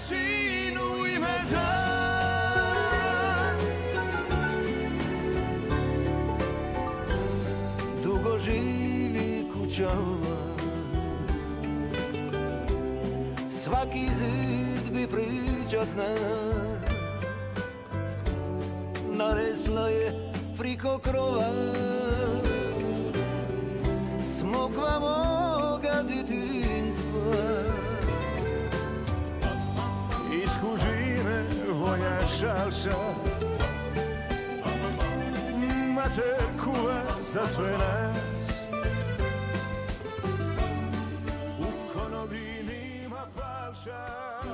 sinu ime daj. Dugo živi kućava, svaki zid bi priča zna. Naresla je priko krova smokva moga djetinjstva. Iz kužine vonja šalša, mater kuva za sve nas. U konobi nima falša.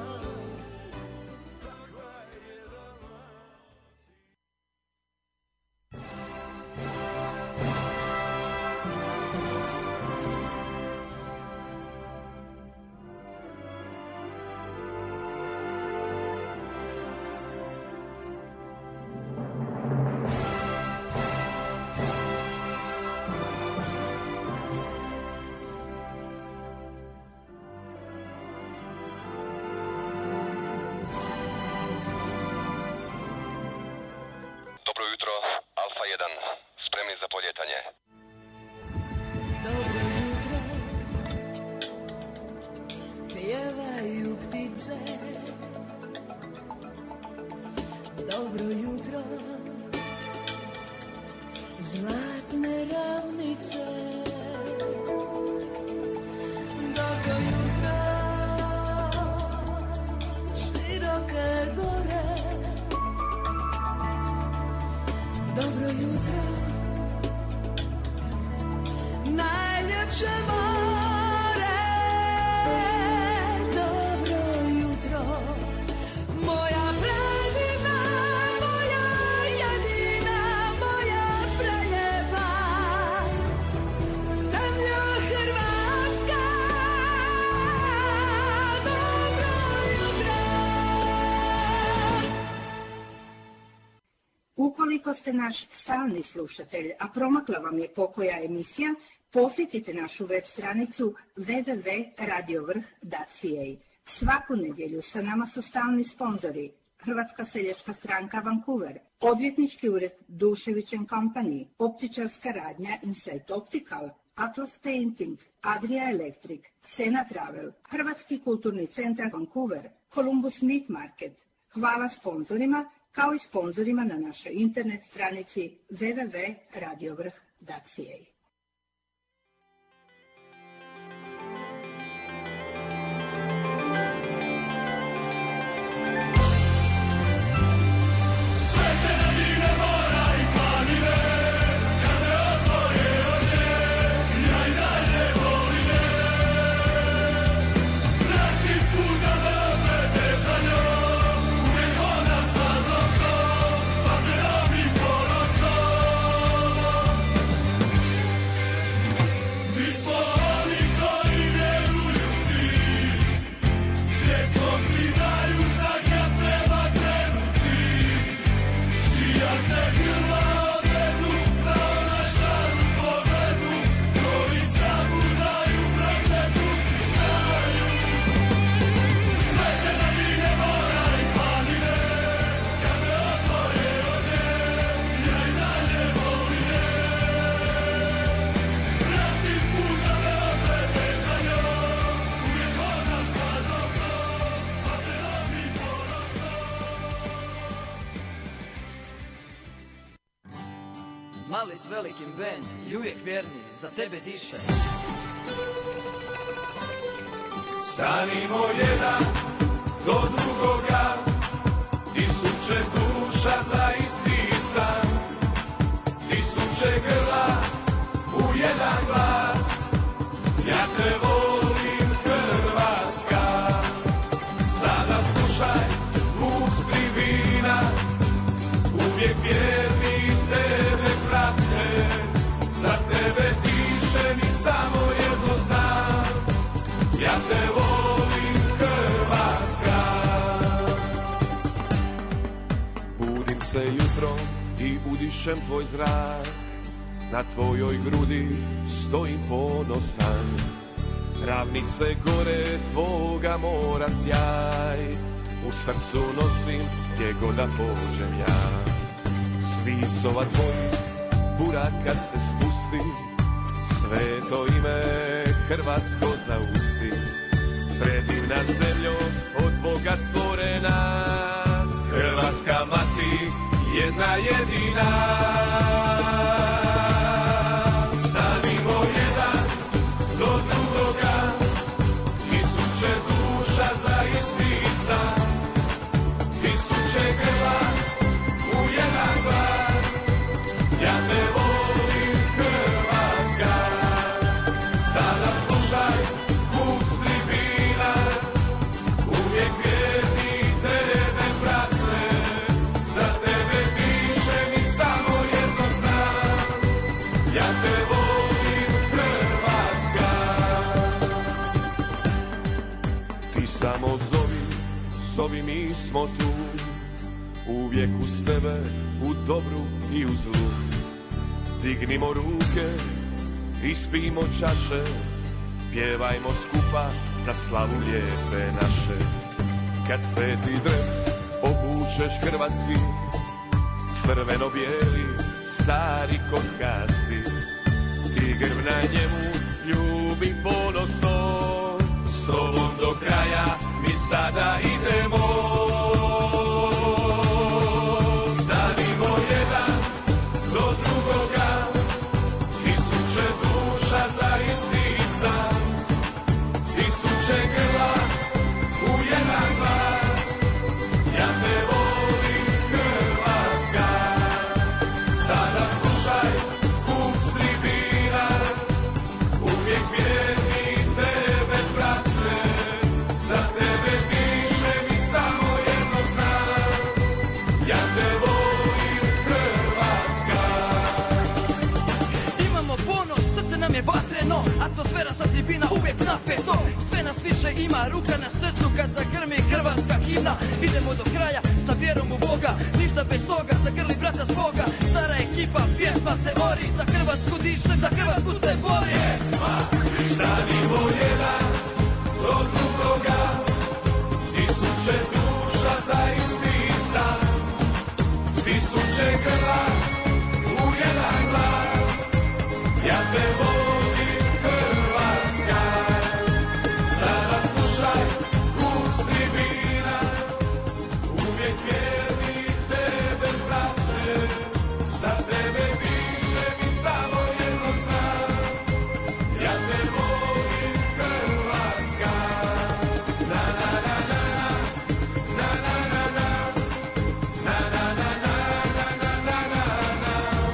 Ukoliko ste naš stalni slušatelj, a promakla vam je pokoja emisija, posjetite našu web stranicu www.radiovrh.ca. Svaku nedjelju sa nama su stalni sponzori Hrvatska seljačka stranka Vancouver, odvjetnički ured Dušević & Company, optičarska radnja Insight Optical, Atlas Painting, Adria Electric, Sena Travel, Hrvatski kulturni centar Vancouver, Columbus Meat Market. Hvala sponzorima, kao i sponzorima na našoj internet stranici www.radiovrh.ca. Mali s velikim band i uvijek vjerni za tebe diše. Stanimo jedan do drugoga, tisuće duša za isti san, tisuće grla u jedan glas. Ja te volim Hrvatska, sada slušaj zvuk s tribina, uvijek vjerni tebe prate, za tebe dišem i samo jedno znam, ja te volim Hrvatska. Budim se jutrom i udišem tvoj zrak, na tvojoj grudi stojim ponosan, ravnice gore tvoga mora sjaj, u srcu nosim gdje god da pođem ja. Svisova tvoj burak kad se spusti, sveto ime hrvatsko zausti. Predivna zemljo od Boga stvorena, Hrvatska mati jedna jedina. Stanimo jedan do drugoga, tisuće duša za isti san, tisuće grla u jedan glas. Ja te volim Hrvatska, sada slušaj puk s tribina, uvijek vjerni tebe prate, za tebe pišem i samo jedno znam, ja te volim Hrvatska. Ti samo zovi, zovi, mi smo tu, uvijek uz tebe, u dobru i u zlu. Dignimo ruke, ispijmo čaše, pjevajmo skupa za slavu lijepe naše. Kad sveti dres obučeš hrvatski, crveno-bijeli, stari kockasti, ti grb na njemu ljubi ponosno, s tobom do kraja mi sada idemo. Stanimo jedan do drugoga, tisuće duša za isti san, tisuće grla u jedan glas. Ja te volim Hrvatska, sada slušaj puk s tribina, uvijek vjerni tebe prate, za tebe pišem i samo jedno znam, ja te volim Hrvatska. Imamo ponos, srce nam je vatreno, atmosfera sa tribina uvijek napeto. Sve nas više ima, ruka na srcu kad zagrmi hrvatska himna. Idemo do kraja sa vjerom u Boga, ništa bez toga, zagrli brata svoga. Stara ekipa, pjesma se ori, za Hrvatsku dišem, za Hrvatsku se bori. Stanimo jedan do drugoga, tisuće duša za isti san, tisuće grla u jedan glas. Ja te volim Hrvatska, sada slušaj puk s tribina, uvijek vjerni tebe prate, za tebe pišem i samo jedno znam, ja te volim Hrvatska. Na na na na na na na na na na na na na na na na na.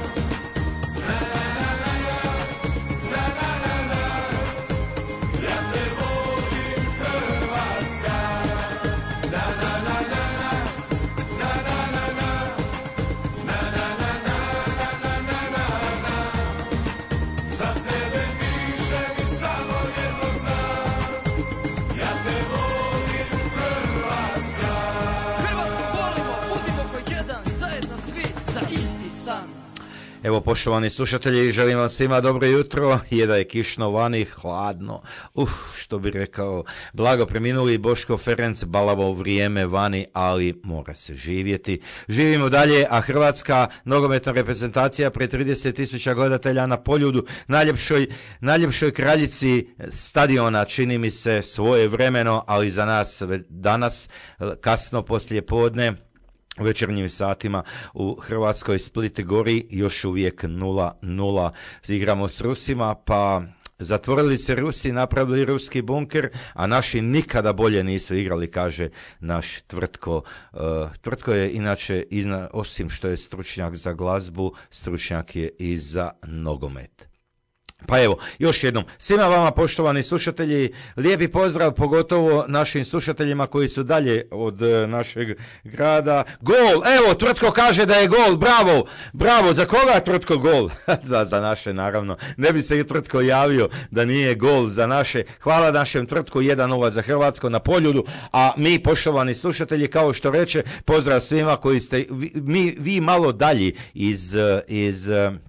Ja te volim Hrvatska. Na na na na na na na na na na na na na na na na. Za tebe pišem i samo jedno znam, ja te volim Hrvatska. Hrvatsku volimo, budimo ko jedan, zajedno svi za isti san. Evo, poštovani slušatelji, želim vam svima dobro jutro, je da je kišno vani, hladno, što bi rekao blago preminuli Boško Ferenc, balavo vrijeme vani, ali mora se živjeti. Živimo dalje, a hrvatska nogometna reprezentacija pred 30.000 gledatelja na Poljudu, najljepšoj kraljici stadiona, čini mi se svoje vremeno, ali za nas danas, kasno poslije podne, u večernjim satima u Hrvatskoj, Split i Gori, još uvijek 0-0. Igramo s Rusima, pa zatvorili se Rusi, napravili ruski bunker, a naši nikada bolje nisu igrali, kaže naš Tvrtko. Tvrtko je inače, osim što je stručnjak za glazbu, stručnjak je i za nogomet. Pa evo, još jednom, svima vama poštovani slušatelji, lijepi pozdrav, pogotovo našim slušateljima koji su dalje od našeg grada. Gol, evo, Tvrtko kaže da je gol, bravo, za koga Tvrtko gol? Da, za naše, naravno, ne bi se i Tvrtko javio da nije gol za naše. Hvala našem Tvrtku, 1-0 za Hrvatsko na Poljudu, a mi, poštovani slušatelji, kao što reče, pozdrav svima koji ste, vi malo dalji iz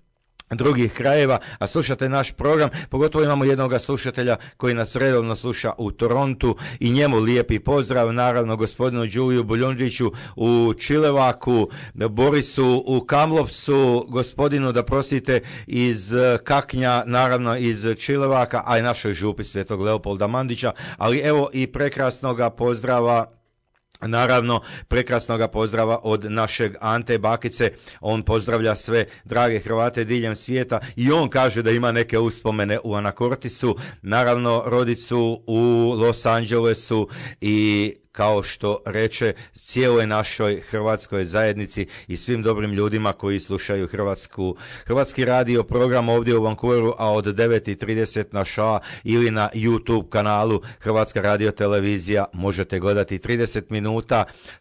drugih krajeva, a slušate naš program, pogotovo imamo jednog slušatelja koji nas redovno sluša u Torontu i njemu lijepi pozdrav, naravno gospodinu Đuliju Buljundžiću u Čilevaku, Borisu u Kamlovcu, gospodinu, da prosite, iz Kaknja, naravno iz Čilevaka, a i našoj župi Svetog Leopolda Mandića, ali evo i prekrasnoga pozdrava, naravno prekrasnoga pozdrava od našeg Ante Bakice. On pozdravlja sve drage Hrvate diljem svijeta i on kaže da ima neke uspomene u Anakortisu, naravno rodicu u Los Angelesu i kao što reče cijeloj našoj hrvatskoj zajednici i svim dobrim ljudima koji slušaju hrvatski radio program ovdje u Vancouveru, a od 9:30 na ŠA ili na YouTube kanalu Hrvatska radio televizija možete gledati 30 minuta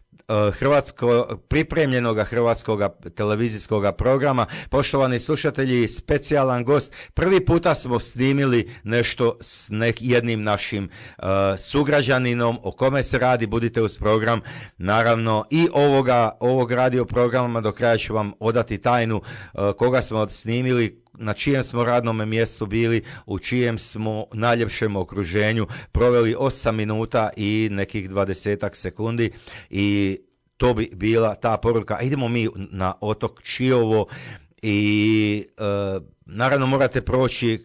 pripremljenoga hrvatskog televizijskog programa. Poštovani slušatelji, specijalan gost. Prvi puta smo snimili nešto s jednim našim sugrađaninom. O kome se radi, budite uz program. Naravno i ovog radio programa do kraja ću vam odati tajnu koga smo snimili, na čijem smo radnom mjestu bili, u čijem smo najljepšem okruženju proveli 8 minuta i nekih 20 sekundi i to bi bila ta poruka. Idemo mi na otok Čiovo i naravno morate proći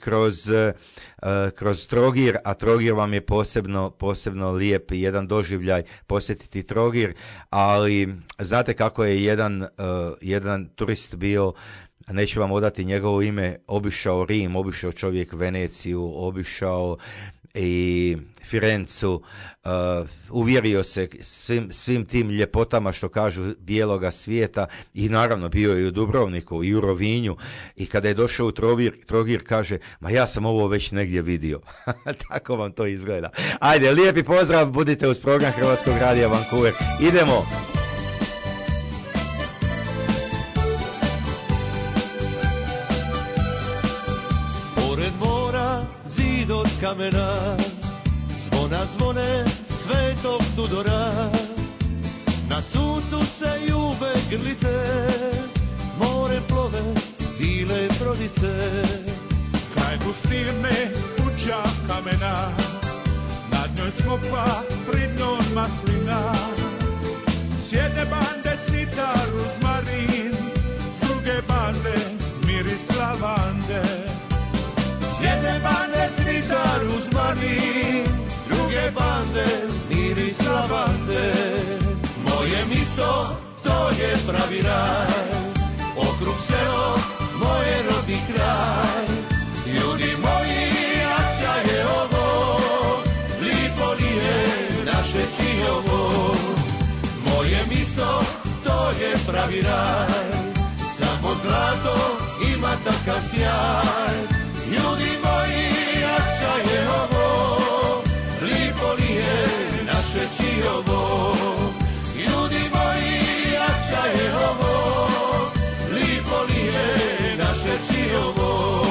kroz Trogir, a Trogir vam je posebno lijep i jedan doživljaj posjetiti Trogir, ali znate kako je jedan turist bio, neću vam odati njegovo ime, obišao Rim, obišao čovjek Veneciju, obišao i Firencu, uvjerio se svim tim ljepotama što kažu bijeloga svijeta i naravno bio je u Dubrovniku i u Rovinju i kada je došao u Trogir kaže, ma ja sam ovo već negdje vidio. Tako vam to izgleda. Ajde, lijepi pozdrav, budite uz program Hrvatskog radija Vancouver. Idemo! Zid od kamena, zvona zvone Svetog Tudora, na suncu se ljube grlice, more plove bile brodice. Kraj pustirne kuća kamena, nad njoj skopa pridno maslina. S jedne bande cvita ruzmarin, s druge bande miris lavande. S jedne bande cvita ruzmarin, s druge bande miris lavande. Moje misto, to je pravi raj, okrug selo, moje rodni kraj. Ljudi moji, jača je ovo, lipo li je naše Čiovo. Moje misto, to je pravi raj, samo zlato ima takav sjaj. Ljudi moji, jača je ovo, lipo li je naše Čiovo. Ljudi moji, jača je ovo, lipo li je naše Čiovo.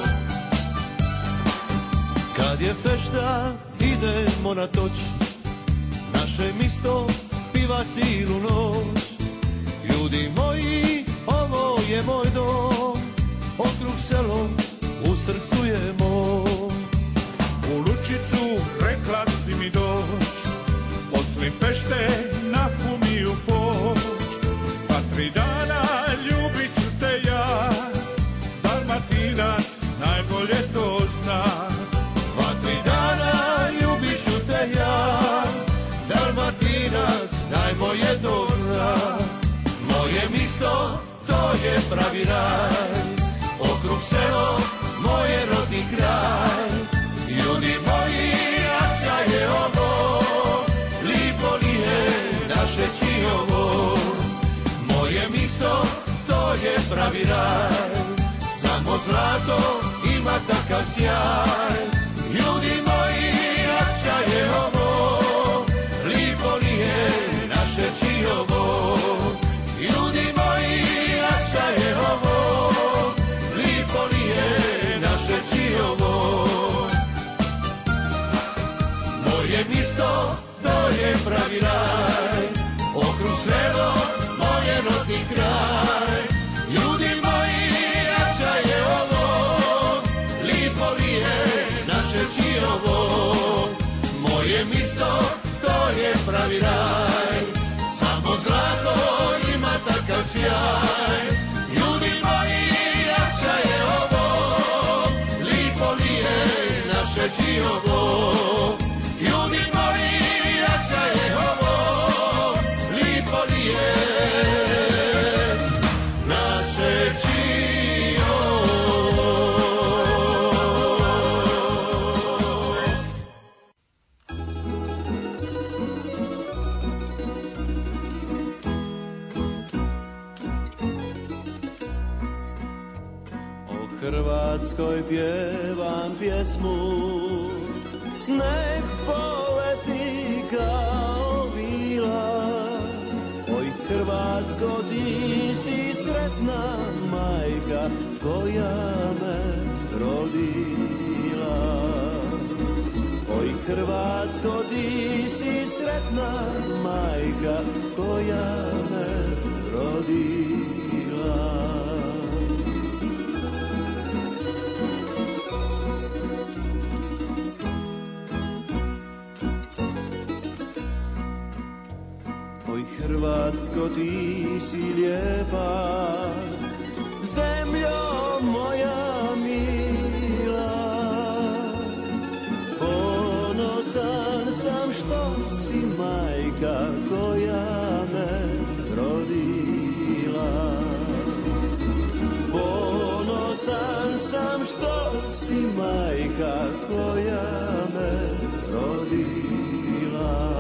Kad je fešta, idemo na toč, naše misto piva cijelu noć. Ljudi moji, ovo je moj dom, okrug selo, u srcu je moj. U Lučicu rekla si mi doć, poslije fešte na kumiju poć. Pa 3 dana ljubit ću te ja, Dalmatinac najbolje to zna. Pa 3 dana ljubit ću te ja, Dalmatinac najbolje to zna. Moje misto, to je pravi raj, okrug selo, moje rodni kraj. Ljudi moji, jača je ovo, lipo li je naše Čiovo. Moje misto, to je pravi raj, samo zlato ima takav sjaj. Ljudi moji, jača je ovo, lipo li je naše Čiovo. Ljudi moji, jača je ovo, lipo li je naše Čiovo. Moje misto, to je pravi raj, okrug selo, moje rodni kraj. Ljudi moji, jača je pravi raj, samo zlato ima takav sjaj. Ljudi moji, jača je ovo, lipo nije naše Čiovo. Ljudi moji, jača je ovo, lipo nije naše Čiovo. Hrvatskoj pjevam pjesmu, nek poleti kao vila. Oj Hrvatsko, ti si sretna majka koja me rodila. Oj Hrvatsko, ti si sretna majka koja me rodila. Hrvatsko, ti si lijepa, zemljo moja mila. Ponosan sam što si majka koja me rodila. Ponosan sam što si majka koja me rodila.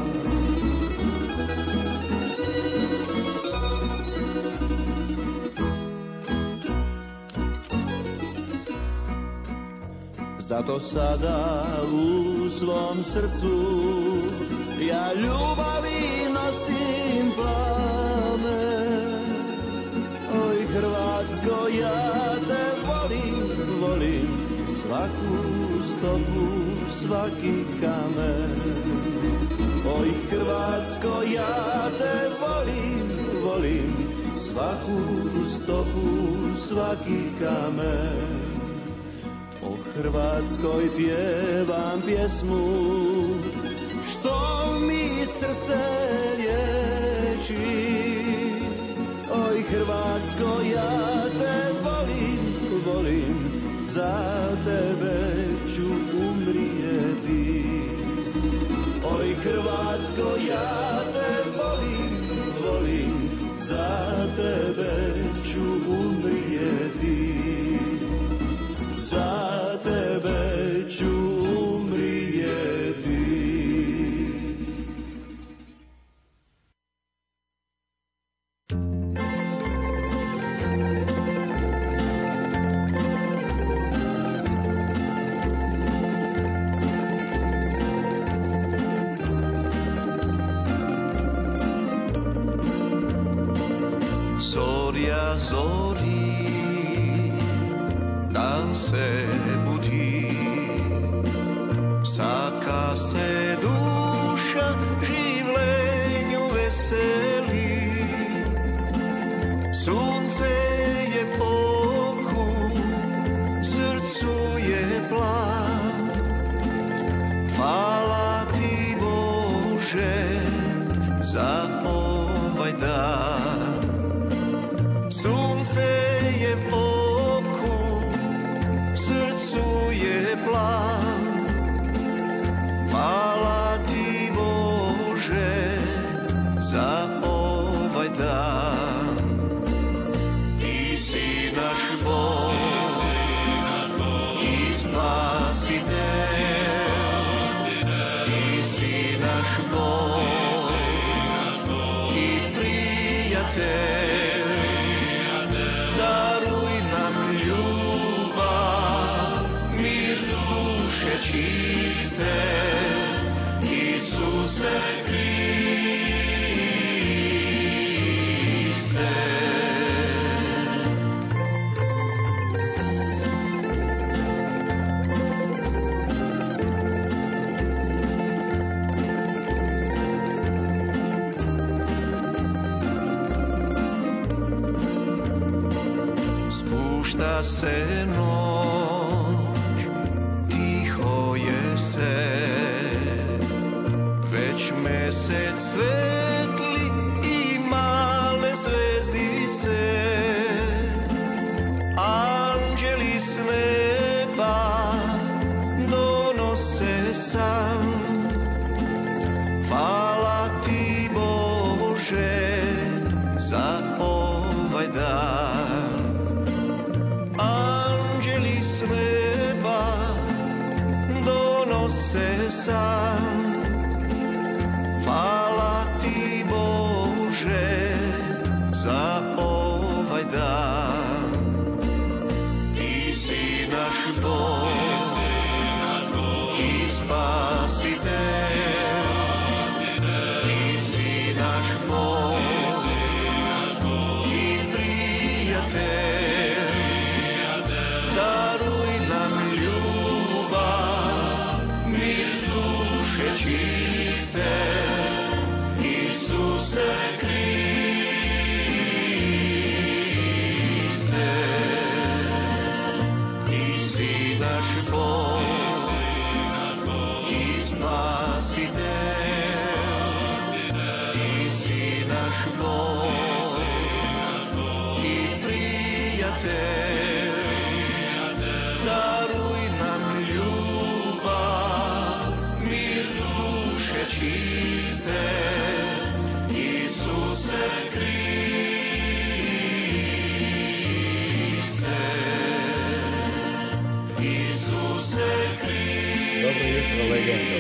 Zato sada u svom srcu ja ljubavi nosim plamen. Oj Hrvatsko, ja te volim, volim svaku stopu, svaki kamen. Oj Hrvatsko, ja te volim, volim svaku stopu, svaki kamen. O Hrvatskoj pjevam pjesmu, što mi srce liječi. Oj Hrvatsko, ja te volim, volim, za tebe ću umrijeti. Oj Hrvatsko, ja te volim, volim, za tebe ću umrijeti. Za tebe ću umrijeti. Zorja zori, dan se budi, vsaka se duša življenju veseli. Sunce je pokut, srcu je plan. Hvala ti Bože za ovaj dan. Sunce je pokut, srcu je plan. Hvala ti Bože za ovaj dan. Ti si naš Bog i spasitelj. Ti si naš Bog i prijatelj. Čiste Isuse Kriste. Spušta se mesec svetli i male zvezdice, anđeli s neba donose san. Hvala ti Bože za ovaj dan. Anđeli s neba donose san. Hvala ti Bože za ovaj dan. Ti si naš Bog i spasitelj. Ti si naš Bog i prijatelj. Daruj nam ljubav, mir duše čiste, Isuse Kriste. Ti si naš Bog i spasitelj. Ti si naš Bog i prijatelj. Daruj nam ljubav, mir duše čiste, Isuse Kriste. Isuse Kriste. Dobro jutro, legendo.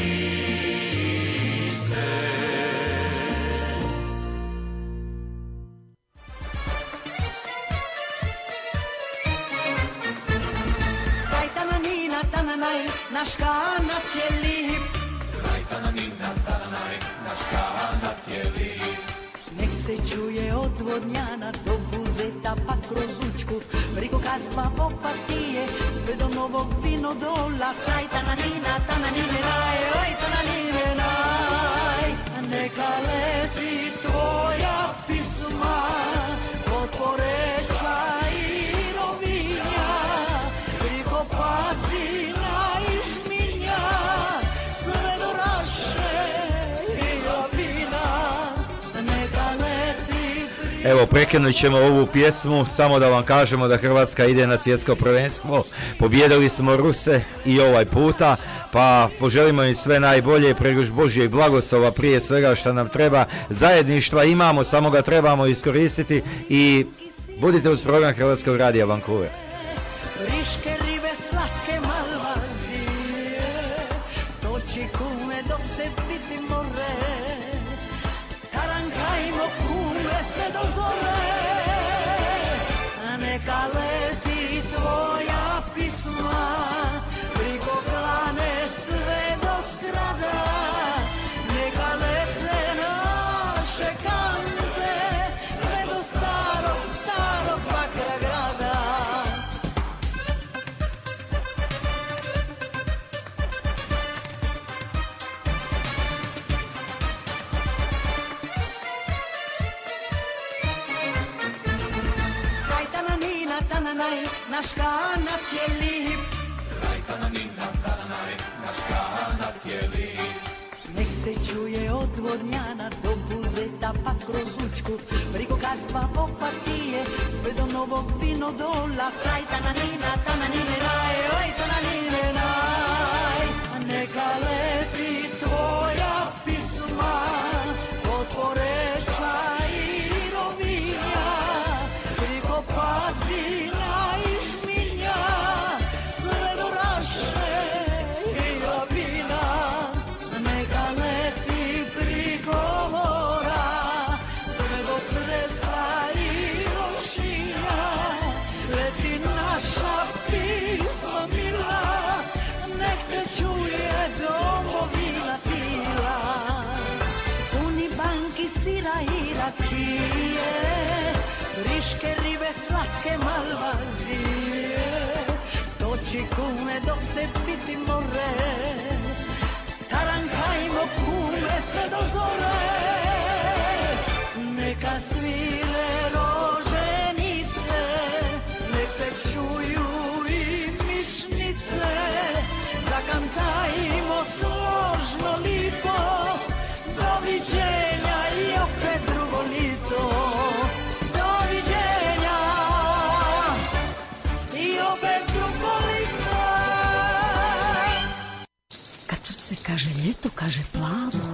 Taj tananina, tananaj, naš kanat je lip. Taj tananina, tananaj, naš kanat je lip. Nek se čuje od Vodnjana do Buzeta pa kroz Učku, preko Kastva, Opatije, sve do Novog Vinodola. Taj tananina, tananine naj, oj tananine naj. Neka leti tvoja pisma od Poreča i Rovinja, preko Pazina i Žminja, sve do Raše i Labina. Neka leti Evo, prekinut ćemo ovu pjesmu, samo da vam kažemo da Hrvatska ide na svjetsko prvenstvo. Pobijedili smo Ruse i ovaj puta, pa poželimo im sve najbolje, pregrš Božjeg blagoslova, prije svega što nam treba. Zajedništva imamo, samo ga trebamo iskoristiti i budite uz program Hrvatskog radija Vancouver. Riške ribe slatke malvazije, doći kume dok se piti more. Tarankajmo kume sve do zore, a neka leti tvoja pisma, priko plane sve do strada. Neka lete naše kante, sve do starog, starog Bakra grada. Taj tananina, tananaj, naš kanat je lip. Taj tananina, tananaj, naš kanat je lip. Nek se čuje od Vodnjana do Buzeta pa kroz Učku, preko Kastva, Opatije, sve do Novog Vinodola. Taj tananina, tananine naj, oj tananine naj. Neka leti tvoja pisma od Poreča i Rovinja, priko Pazina i Žminja, sve do Raše i Labina. Neka leti priko mora, sve do Cresa i Lošinja. Leti naša pisma mila, nek te čuje domovina sila. Puni banki sira i rakije, riške ribe slatke malvazije, doći kume dok se piti more. Tarankajmo kume sve do zore, neka svire roženice, nek se čuju i mišnice. Zakantajmo složno lipo, doviđenja. ljeto, kaže plavo,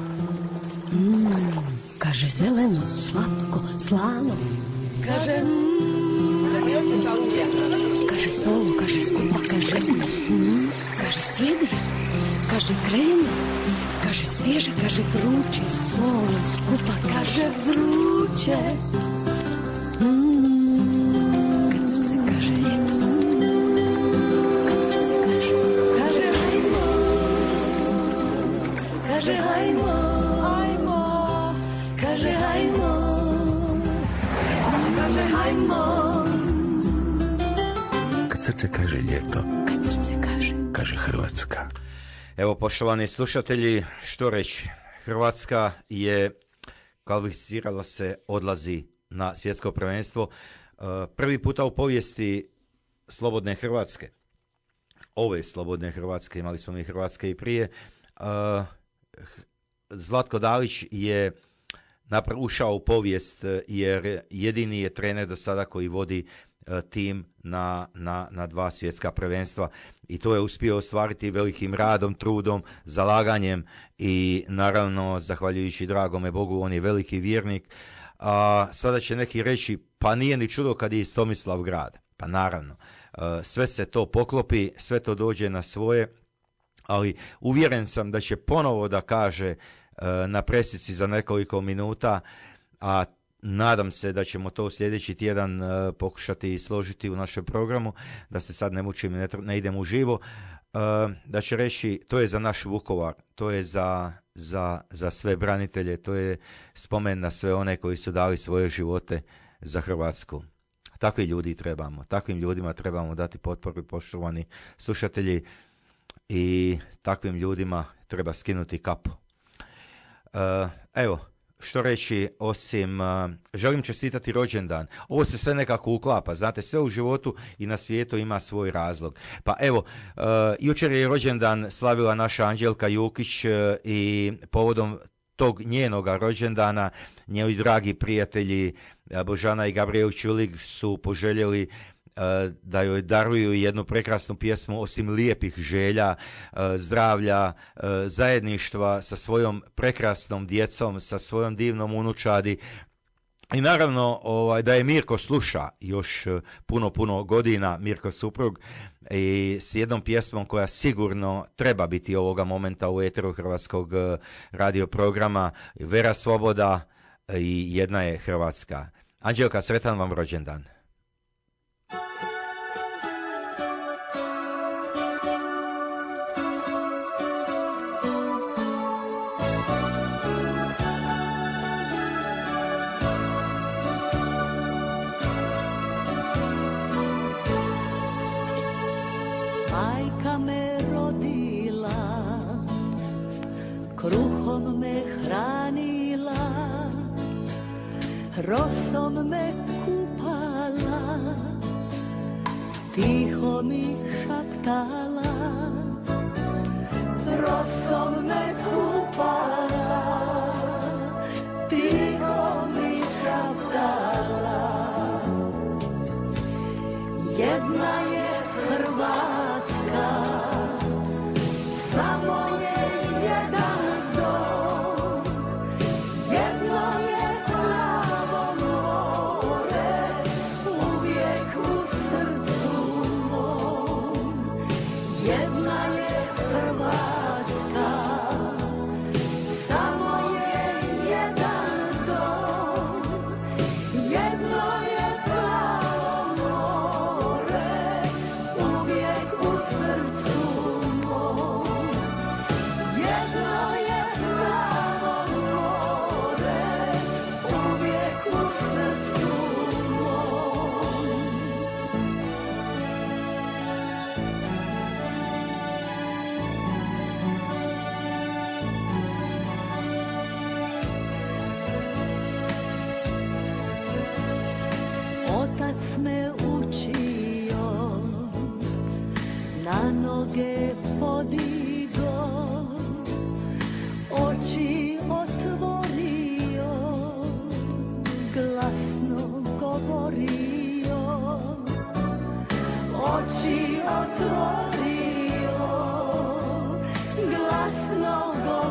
kaže zeleno, slatko, slano, kaže kaže solo, kaže skupa, kaže sjedi, kaže krene, kaže svježe, kaže vruće, solo, skupa, kaže vruće. Kad srce kaže ljeto, kad srce kaže hajmo, kaže hajmo, kaže hajmo, kaže hajmo. Kad srce kaže ljeto, kad srce kaže Hrvatska. Evo, poštovani slušatelji, što reći? Hrvatska je kvalificirala se, odlazi na svjetsko prvenstvo. Prvi puta u povijesti slobodne Hrvatske. Ove slobodne Hrvatske, imali smo mi Hrvatske i prije. Zlatko Dalić je ušao u povijest jer jedini je trener do sada koji vodi tim na dva svjetska prvenstva i to je uspio ostvariti velikim radom, trudom, zalaganjem i naravno zahvaljujući dragome Bogu, on je veliki vjernik. Sada će neki reći, pa nije ni čudo kad je iz Tomislavgrada. Pa naravno, sve se to poklopi, sve to dođe na svoje, ali uvjeren sam da će ponovo da kaže na presici za nekoliko minuta, a nadam se da ćemo to sljedeći tjedan pokušati složiti u našem programu, da se sad ne mučim, ne idem u živo, da će reći to je za naš Vukovar, to je za sve branitelje, to je spomen na sve one koji su dali svoje živote za Hrvatsku. Takvi ljudi trebamo, takvim ljudima trebamo dati potporu, poštovani slušatelji, i takvim ljudima treba skinuti kapu. Evo, što reći, osim želim čestitati rođendan. Ovo se sve nekako uklapa, znate, sve u životu i na svijetu ima svoj razlog. Pa evo, jučer je rođendan slavila naša Anđelka Jukić i povodom tog njenoga rođendana njeni dragi prijatelji Božana i Gabriel Čulik su poželjeli da joj daruju jednu prekrasnu pjesmu, osim lijepih želja, zdravlja, zajedništva sa svojom prekrasnom djecom, sa svojom divnom unučadi. I naravno da je Mirko sluša još puno godina, Mirko suprug, i s jednom pjesmom koja sigurno treba biti ovoga momenta u eteru hrvatskog radioprograma, Vera Svoboda i Jedna je Hrvatska. Anđelka, sretan vam rođendan. Majka me rodila, kruhom me hranila, rosom me kupala, tiho mi šaptala, rosom me kupala, tiho mi šaptala. Jedna je Hrvatska, samo je jedan dom, jedno je plavo more, uvijek u srcu mom. Jedna je Hrvatska, samo je jedan dom, jedno je plavo more, uvijek u srcu mom. Jedno je plavo more, uvijek u srcu mom. Otac me učio, na noge podigo, oči otvorio, glasno govorio, oči otvorio, glasno govorio.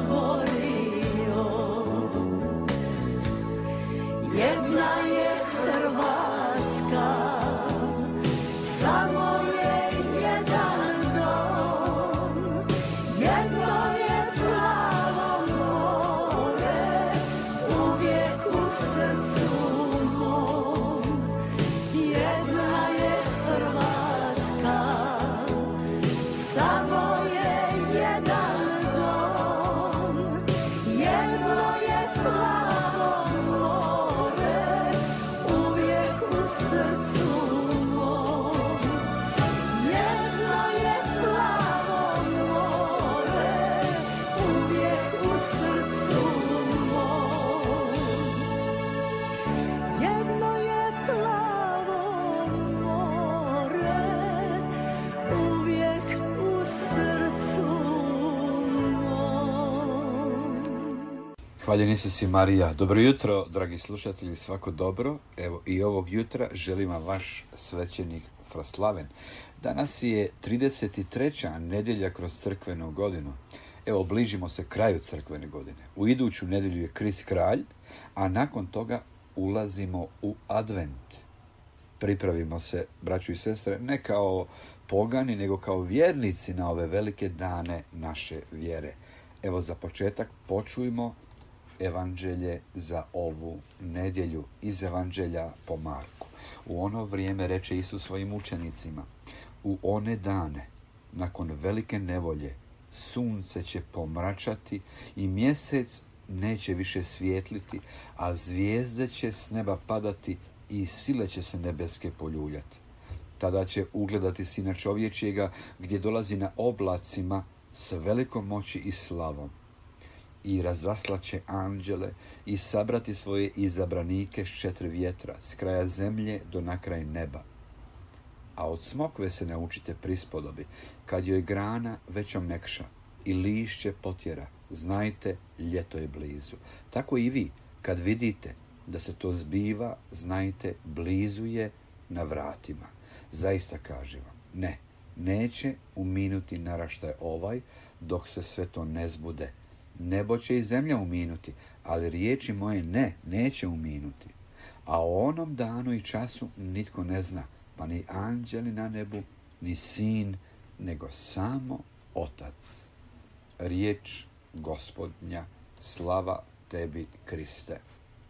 Hvaljen Isus i Marija. Dobro jutro, dragi slušatelji, svako dobro. Evo i ovog jutra želim vam vaš svećenik Fraslaven. Danas je 33. nedjelja kroz crkvenu godinu. Evo, bližimo se kraju crkvene godine. U iduću nedjelju je Krist kralj, a nakon toga ulazimo u advent. Pripravimo se, braćo i sestre, ne kao pogani, nego kao vjernici na ove velike dane naše vjere. Evo, za početak počujmo evanđelje za ovu nedjelju iz evanđelja po Marku. U ono vrijeme reče Isus svojim učenicima: u one dane, nakon velike nevolje, sunce će pomračati i mjesec neće više svijetliti, a zvijezde će s neba padati i sile će se nebeske poljuljati. Tada će ugledati Sina čovječjega gdje dolazi na oblacima s velikom moći i slavom. I razaslaće anđele i sabrati svoje izabranike s 4 vjetra, s kraja zemlje do na kraj neba. A od smokve se naučite prispodobi: kad joj grana već omekša i lišće potjera, znajte, ljeto je blizu. Tako i vi, kad vidite da se to zbiva, znajte, blizu je, na vratima. Zaista kažem vam, neće uminuti naraštaj ovaj, dok se sve to ne zbude. Nebo će i zemlja uminuti, ali riječi moje neće uminuti. A o onom danu i času nitko ne zna, pa ni anđeli na nebu, ni sin, nego samo Otac. Riječ Gospodnja, slava tebi, Kriste.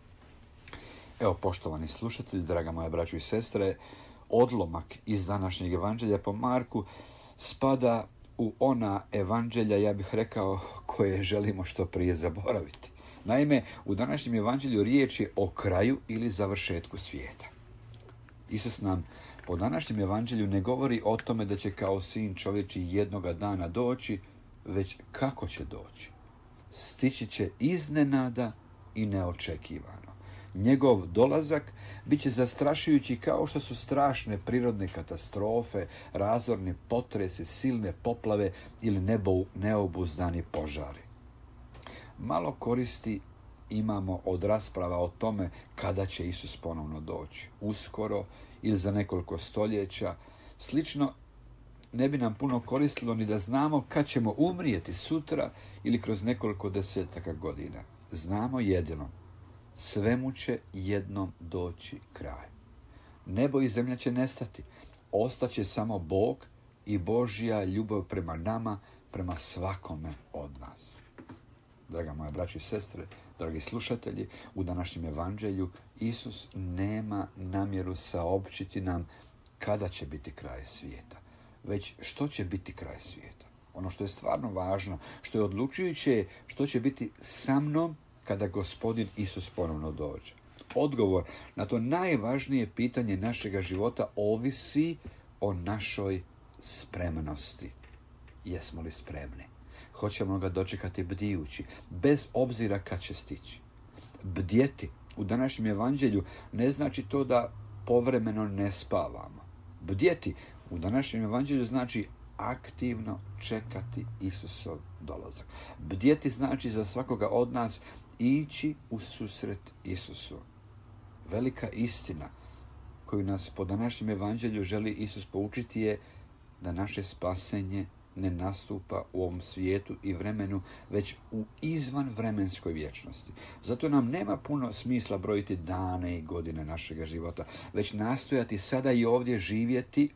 Evo, poštovani slušatelji, draga moja braćo i sestre, odlomak iz današnjeg evanđelja po Marku spada u ona evanđelja, ja bih rekao, koje želimo što prije zaboraviti. Naime, u današnjem evanđelju riječ je o kraju ili završetku svijeta. Isus nam po današnjem evanđelju ne govori o tome da će kao sin čovječji jednoga dana doći, već kako će doći. Stići će iznenada i neočekivano. Njegov dolazak bit će zastrašujući kao što su strašne prirodne katastrofe, razorni potresi, silne poplave ili neobuzdani požari. Malo koristi imamo od rasprava o tome kada će Isus ponovno doći. Uskoro ili za nekoliko stoljeća. Slično ne bi nam puno koristilo ni da znamo kad ćemo umrijeti sutra ili kroz nekoliko desetaka godina. Znamo jedino: svemu će jednom doći kraj. Nebo i zemlja će nestati. Ostaće samo Bog i Božja ljubav prema nama, prema svakome od nas. Draga moja braćo i sestre, dragi slušatelji, u današnjem evanđelju Isus nema namjeru saopćiti nam kada će biti kraj svijeta, već što će biti kraj svijeta. Ono što je stvarno važno, što je odlučujuće, što će biti sa mnom kada Gospodin Isus ponovno dođe. Odgovor na to najvažnije pitanje našega života ovisi o našoj spremnosti. Jesmo li spremni? Hoćemo ga dočekati bdijući, bez obzira kad će stići. Bdjeti u današnjem evanđelju ne znači to da povremeno ne spavamo. Bdjeti u današnjem evanđelju znači aktivno čekati Isusov dolazak. Bdjeti znači za svakoga od nas ići u susret Isusu. Velika istina koju nas po današnjem evanđelju želi Isus poučiti je da naše spasenje ne nastupa u ovom svijetu i vremenu, već u izvanvremenskoj vječnosti. Zato nam nema puno smisla brojiti dane i godine našega života, već nastojati sada i ovdje živjeti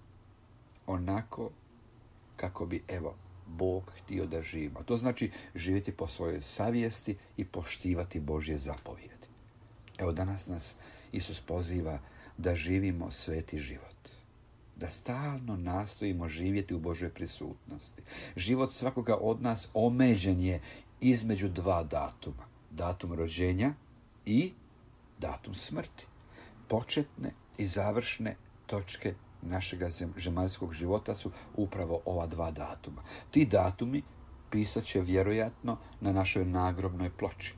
onako kako bi, Bog htio da živimo. To znači živjeti po svojoj savjesti i poštivati Božje zapovjedi. Danas nas Isus poziva da živimo sveti život. Da stalno nastojimo živjeti u Božoj prisutnosti. Život svakoga od nas omeđen je između 2 datuma. Datum rođenja i datum smrti. Početne i završne točke našega zemaljskog života su upravo ova 2 datuma. Ti datumi pisat će vjerojatno na našoj nagrobnoj ploči.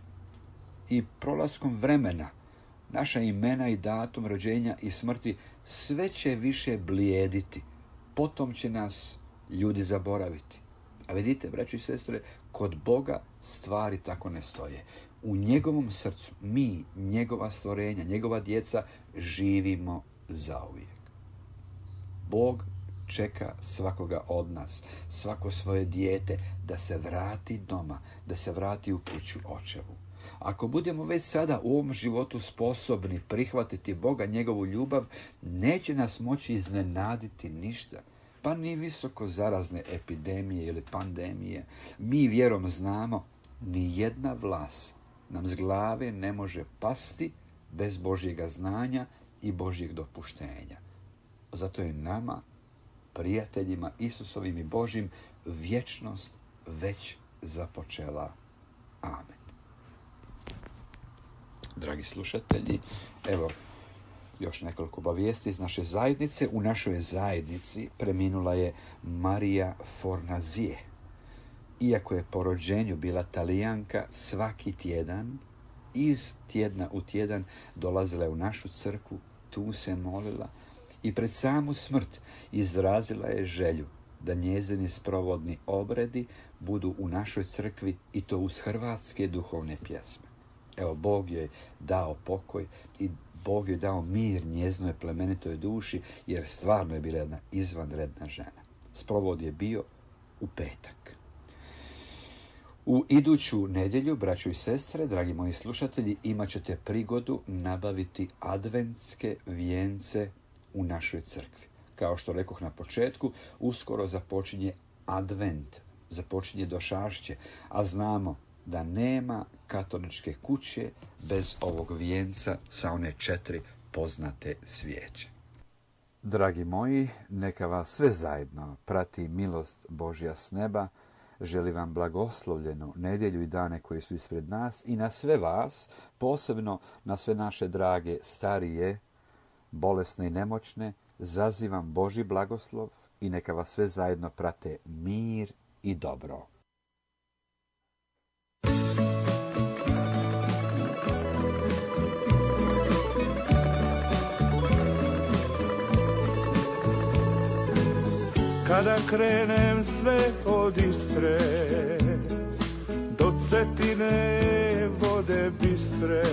I prolaskom vremena naša imena i datum rođenja i smrti sve će više blijediti. Potom će nas ljudi zaboraviti. A vidite, braćo i sestre, kod Boga stvari tako ne stoje. u njegovom srcu mi, njegova stvorenja, njegova djeca, živimo zauvijek. Bog čeka svakoga od nas, svako svoje dijete da se vrati doma, da se vrati u kuću očevu. Ako budemo već sada u ovom životu sposobni prihvatiti Boga, njegovu ljubav, neće nas moći iznenaditi ništa, pa ni visoko zarazne epidemije ili pandemije. Mi vjerom znamo, ni jedna vlas nam s glave ne može pasti bez Božjega znanja i Božjeg dopuštenja. Zato je nama, prijateljima Isusovim i Božjim, vječnost već započela. Amen. Dragi slušatelji, evo još nekoliko obavijesti iz naše zajednice. U našoj zajednici preminula je Marija Fornazie. Iako je po rođenju bila Talijanka, svaki tjedan, iz tjedna u tjedan, dolazila je u našu crkvu, tu se molila i pred samu smrt izrazila je želju da njezini sprovodni obredi budu u našoj crkvi i to uz hrvatske duhovne pjesme. Evo, Bog joj dao pokoj i Bog joj dao mir njezinoj plemenitoj duši, jer stvarno je bila jedna izvanredna žena. Sprovod je bio u petak. U iduću nedjelju, braćo i sestre, dragi moji slušatelji, imat ćete prigodu nabaviti adventske vijence u našoj crkvi. Kao što rekoh na početku, uskoro započinje advent, započinje došašće, a znamo da nema katoličke kuće bez ovog vijenca sa one 4 poznate svijeće. Dragi moji, neka vas sve zajedno prati milost Božja s neba. Želim vam blagoslovljenu nedjelju i dane koji su ispred nas i na sve vas, posebno na sve naše drage starije, bolesne i nemoćne, zazivam Božji blagoslov i neka vas sve zajedno prate mir i dobro. Kada krenem sve od Istre do Cetine vode bistre,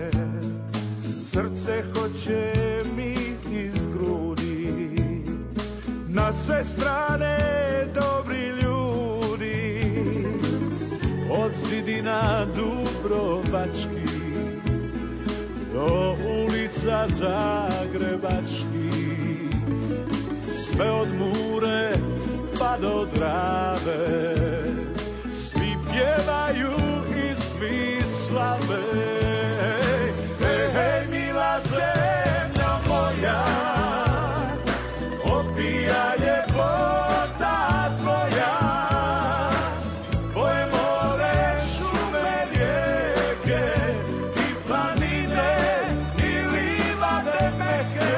srce hoće mi iz grudi, na sve strane dobri ljudi, od zidina Dubrovački do ulica Zagrebački, sve od Mure pa do Drave, svi pjevaju i svi slave. Hej, mila zemlja moja, opija ljepota tvoja, tvoje more, šume, rijeke i planine i livade meke.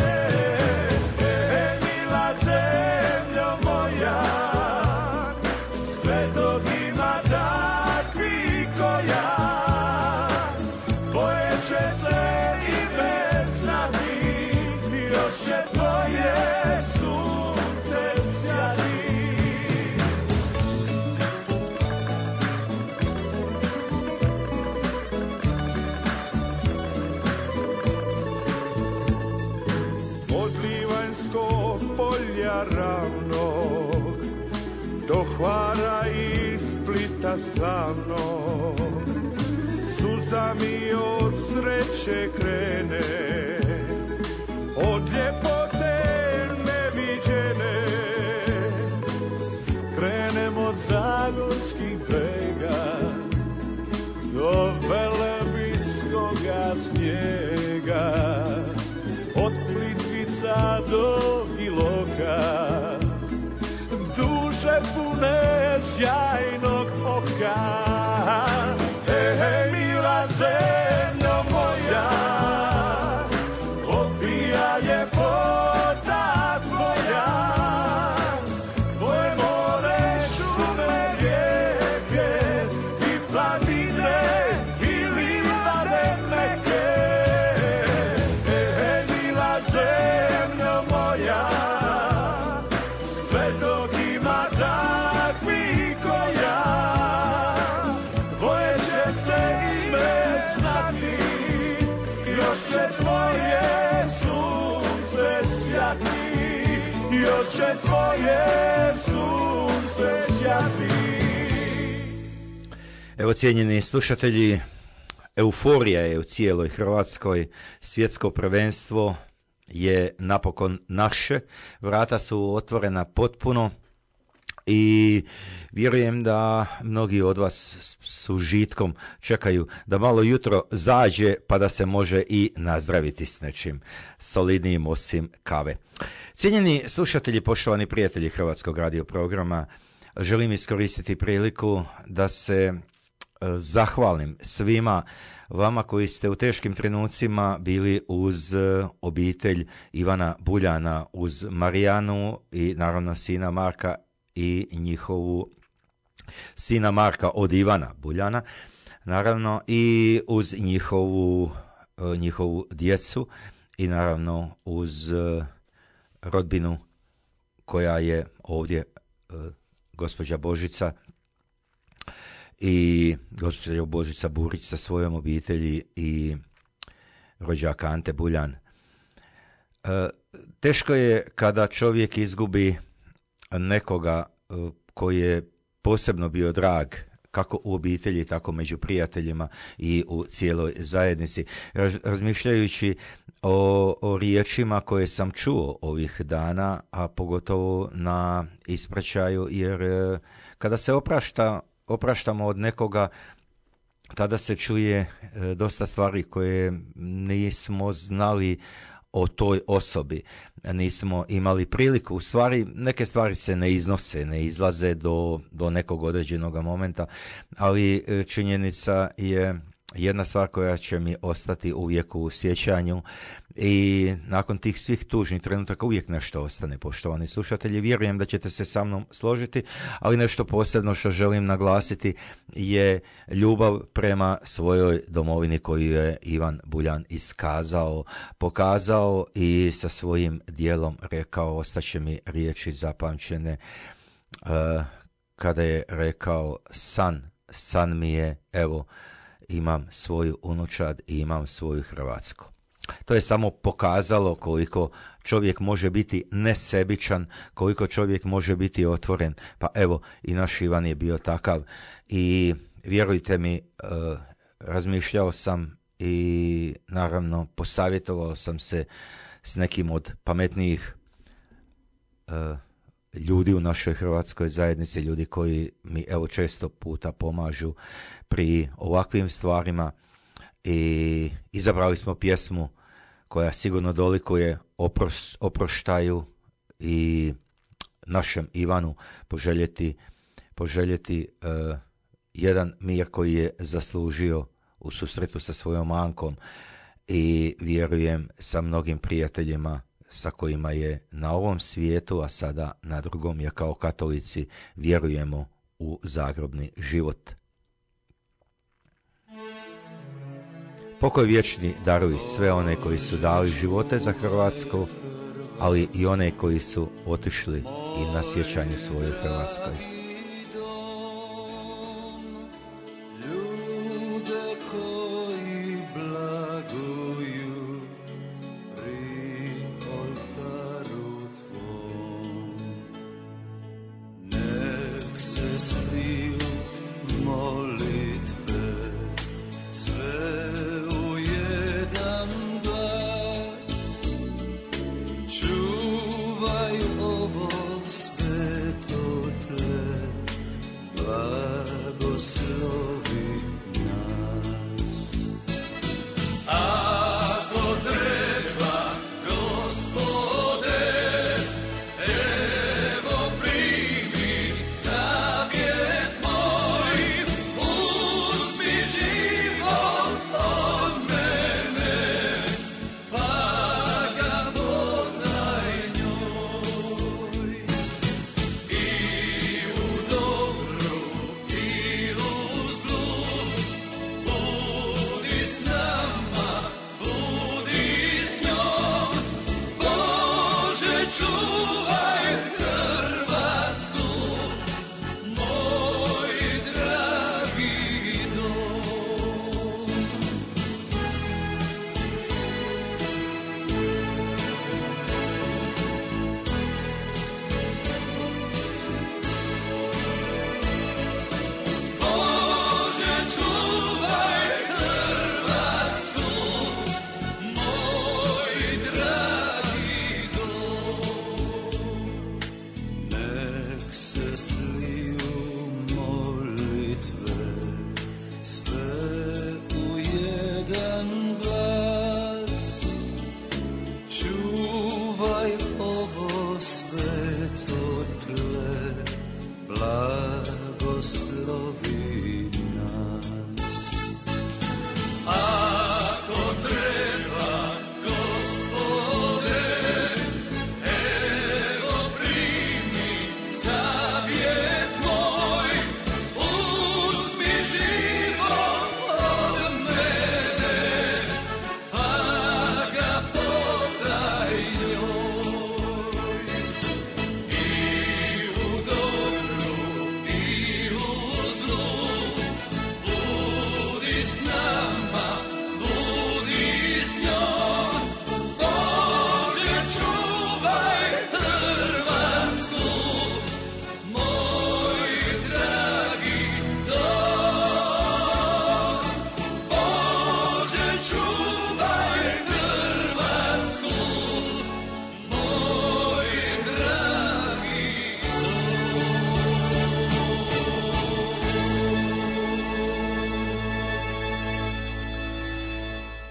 do Hvara i Splita slavnog, suza mi od sreće krene, od ljepote neviđene. Krenem od zagorskih brega do Velebitskoga snijega, od Plitvica do Iloka, duše pune sjajnog oka. Hej, mila zemljo moja, opija ljepota tvoja, tvoje more, šume, rijeke i planine i livade meke. Hej, mila zemljo moja, sve dok ima takvi ko ja, svjati i oče tvoje sunce sjati. Evo, cijenjeni slušatelji, euforija je u cijeloj Hrvatskoj, svjetsko prvenstvo je napokon naše, vrata su otvorena potpuno i vjerujem da mnogi od vas s užitkom čekaju da malo jutro zađe pa da se može i nazdraviti s nečim solidnijim osim kave. Cijenjeni slušatelji, poštovani prijatelji Hrvatskog radio programa, želim iskoristiti priliku da se zahvalim svima vama koji ste u teškim trenucima bili uz obitelj Ivana Buljana, uz Marijanu i naravno sina Marka i njihovu sina Marka od Ivana Buljana, naravno i uz njihovu djecu i naravno uz rodbinu koja je ovdje gospođa Božica i gospođa Božica Burić sa svojom obitelji i rođaka Ante Buljan. Teško je kada čovjek izgubi nekoga koji je posebno bio drag, kako u obitelji, tako među prijateljima i u cijeloj zajednici. Razmišljajući o riječima koje sam čuo ovih dana, a pogotovo na ispraćaju, jer kada se opraštamo od nekoga, tada se čuje dosta stvari koje nismo znali o toj osobi. Nismo imali priliku. U stvari, neke stvari se ne iznose, ne izlaze do nekog određenog momenta, ali činjenica je jedna stvar koja će mi ostati uvijek u sjećanju i nakon tih svih tužnih trenutaka uvijek nešto ostane, poštovani slušatelji. Vjerujem da ćete se sa mnom složiti, ali nešto posebno što želim naglasiti je ljubav prema svojoj domovini koju je Ivan Buljan iskazao, pokazao i sa svojim dijelom rekao. Ostaće mi riječi zapamćene kada je rekao: san mi je, evo, imam svoju unučad i imam svoju Hrvatsku. To je samo pokazalo koliko čovjek može biti nesebičan, koliko čovjek može biti otvoren. Pa evo, i naš Ivan je bio takav i vjerujte mi, razmišljao sam i naravno posavjetovao sam se s nekim od pametnijih ljudi u našoj hrvatskoj zajednici, ljudi koji mi evo često puta pomažu pri ovakvim stvarima, i izabrali smo pjesmu koja sigurno dolikuje oproštaju i našem Ivanu poželjeti jedan mir koji je zaslužio u susretu sa svojom mankom, i vjerujem sa mnogim prijateljima sa kojima je na ovom svijetu, a sada na drugom, jer kao katolici vjerujemo u zagrobni život. Pokoj vječni daruj sve one koji su dali živote za Hrvatsku, ali i one koji su otišli i na sjećanje svojoj Hrvatskoj.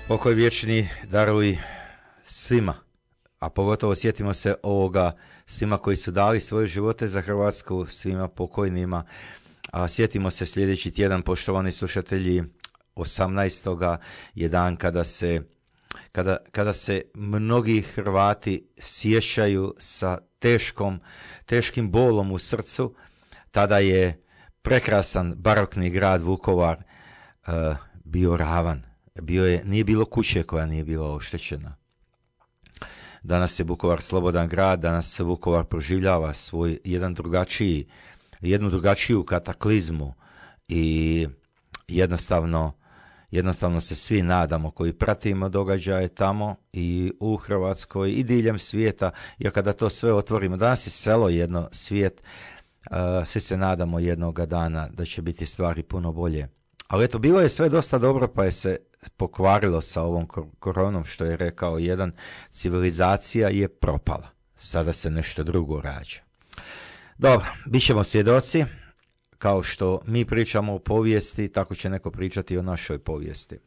Pokoj vječni daruj svima, a pogotovo sjetimo se ovoga svima koji su dali svoje živote za Hrvatsku, svima pokojnima. A sjetimo se sljedeći tjedan, poštovani slušatelji, 18. je dan kada se mnogi Hrvati sjećaju sa teškim bolom u srcu. Tada je prekrasan barokni grad Vukovar bio ravan. Nije bilo kuće koja nije bila oštećena. Danas je Vukovar slobodan grad, danas se Vukovar proživljava svoj jednu drugačiju kataklizmu i jednostavno se svi nadamo koji pratimo događaje tamo i u Hrvatskoj i diljem svijeta, jer kada to sve otvorimo, danas je selo jedno svijet, svi se nadamo jednoga dana da će biti stvari puno bolje. Ali eto, bilo je sve dosta dobro, pa je se pokvarilo sa ovom koronom, što je rekao jedan, civilizacija je propala. Sada se nešto drugo rađa. Dobro, bit ćemo svjedoci, kao što mi pričamo o povijesti, tako će neko pričati o našoj povijesti.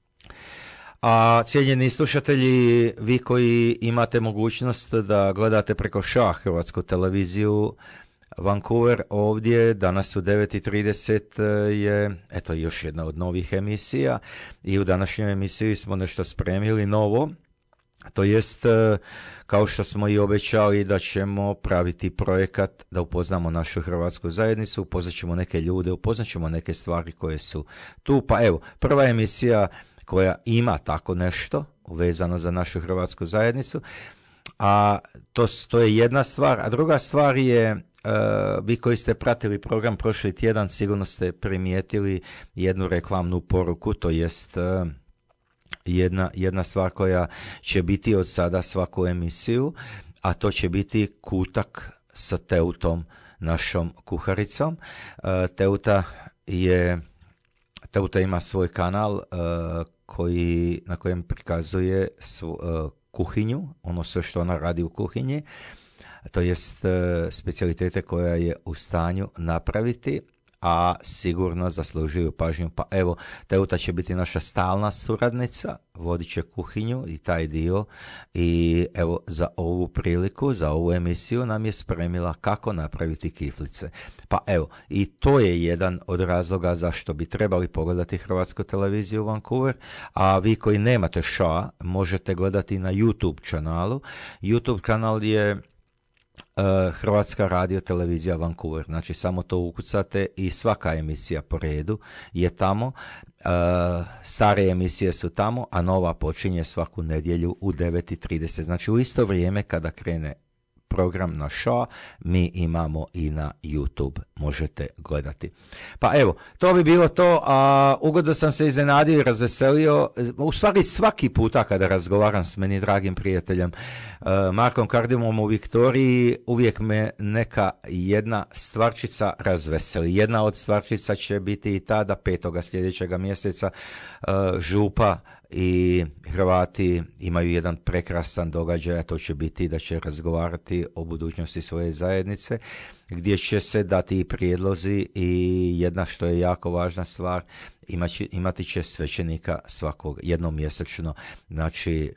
A cijenjeni slušatelji, vi koji imate mogućnost da gledate preko ŠA Hrvatsku televiziju Vancouver, ovdje danas u 9:30 je eto još jedna od novih emisija i u današnjoj emisiji smo nešto spremili novo, to jest kao što smo i obećali da ćemo praviti projekat da upoznamo našu hrvatsku zajednicu, upoznat ćemo neke ljude, upoznat ćemo neke stvari koje su tu. Pa evo, prva emisija koja ima tako nešto vezano za našu hrvatsku zajednicu, a to je jedna stvar, a druga stvar je vi koji ste pratili program prošli tjedan sigurno ste primijetili jednu reklamnu poruku, to jest jedna stvar koja će biti od sada svaku emisiju, a to će biti kutak sa Teutom, našom kuharicom. Teuta ima svoj kanal na kojem prikazuje kuhinju, ono sve što ona radi u kuhinji, to jest specijalitete koja je u stanju napraviti, a sigurno zaslužuju pažnju. Pa evo, Teuta će biti naša stalna suradnica, vodit će kuhinju i taj dio, i evo za ovu priliku, za ovu emisiju nam je spremila kako napraviti kiflice. Pa evo, i to je jedan od razloga zašto bi trebali pogledati Hrvatsku televiziju Vancouver, a vi koji nemate ŠA možete gledati na YouTube kanalu. YouTube kanal je Hrvatska radio televizija Vancouver, znači samo to ukucate i svaka emisija po redu je tamo, stare emisije su tamo, a nova počinje svaku nedjelju u 9:30, znači u isto vrijeme kada krene program na ŠA, mi imamo i na YouTube, možete gledati. Pa evo, to bi bilo to, a ugodno sam se iznenadio i razveselio, u stvari svaki puta kada razgovaram s meni dragim prijateljem Markom Kardimom u Viktoriji, uvijek me neka jedna stvarčica razveseli. Jedna od stvarčica će biti i ta da 5. sljedećega mjeseca župa i Hrvati imaju jedan prekrasan događaj, a to će biti da će razgovarati o budućnosti svoje zajednice, gdje će se dati i prijedlozi i jedna što je jako važna stvar, imati će svećenika jednom mjesečno, znači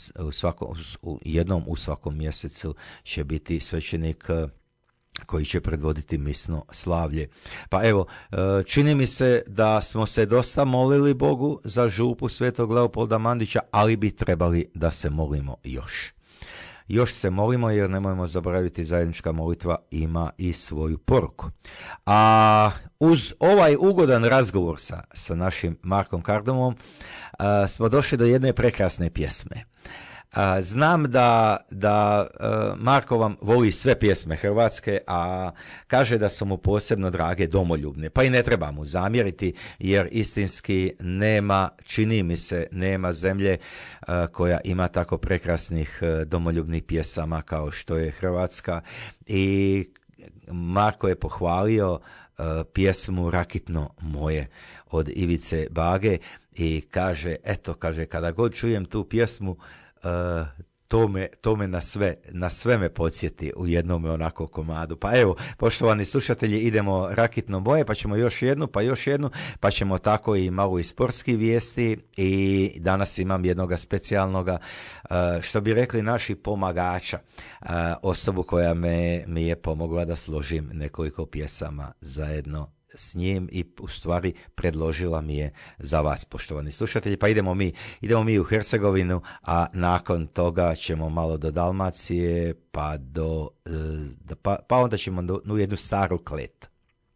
jednom u svakom mjesecu će biti svećenik koji će predvoditi misno slavlje. Pa evo, čini mi se da smo se dosta molili Bogu za župu Svetog Leopolda Mandića, ali bi trebali da se molimo još. Još se molimo, jer nemojmo zaboraviti, zajednička molitva ima i svoju poruku. A uz ovaj ugodan razgovor sa našim Markom Kardimom smo došli do jedne prekrasne pjesme. Znam da Marko vam voli sve pjesme hrvatske, a kaže da su mu posebno drage domoljubne, pa i ne treba mu zamjeriti, jer istinski čini mi se, nema zemlje koja ima tako prekrasnih domoljubnih pjesama kao što je Hrvatska. I Marko je pohvalio pjesmu Rakitno moje od Ivice Bage i kaže, kada god čujem tu pjesmu, to me na sve me podsjeti u jednom onako komadu. Pa evo, poštovani slušatelji, idemo rakitno boje, pa ćemo još jednu, pa ćemo tako i malo i sportski vijesti i danas imam jednoga specijalnoga, što bi rekli naši pomagača, osobu koja mi je pomogla da složim nekoliko pjesama zajedno s njim i u stvari predložila mi je za vas, poštovani slušatelji. Pa idemo mi u Hercegovinu, a nakon toga ćemo malo do Dalmacije, pa onda ćemo u jednu staru Klet.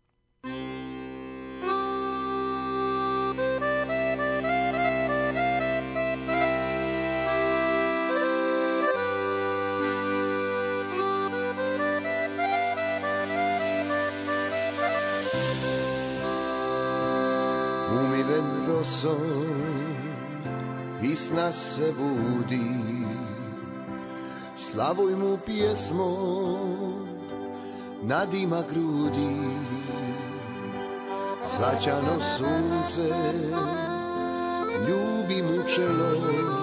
I sna se budi, slavuj mu pjesmo, nadima grudi, zlačano sunce, ljubi mu čelo,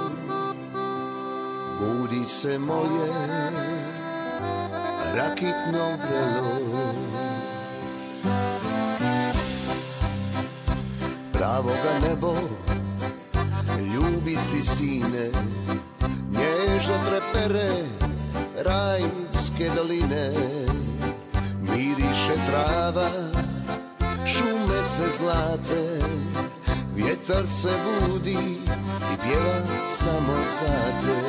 budi se moje, rakitno vrelo. Pravoga nebo ljubi svi sine, nježno trepere rajske doline, miriše trava, šume se zlate, vjetar se budi i pjeva samo za te.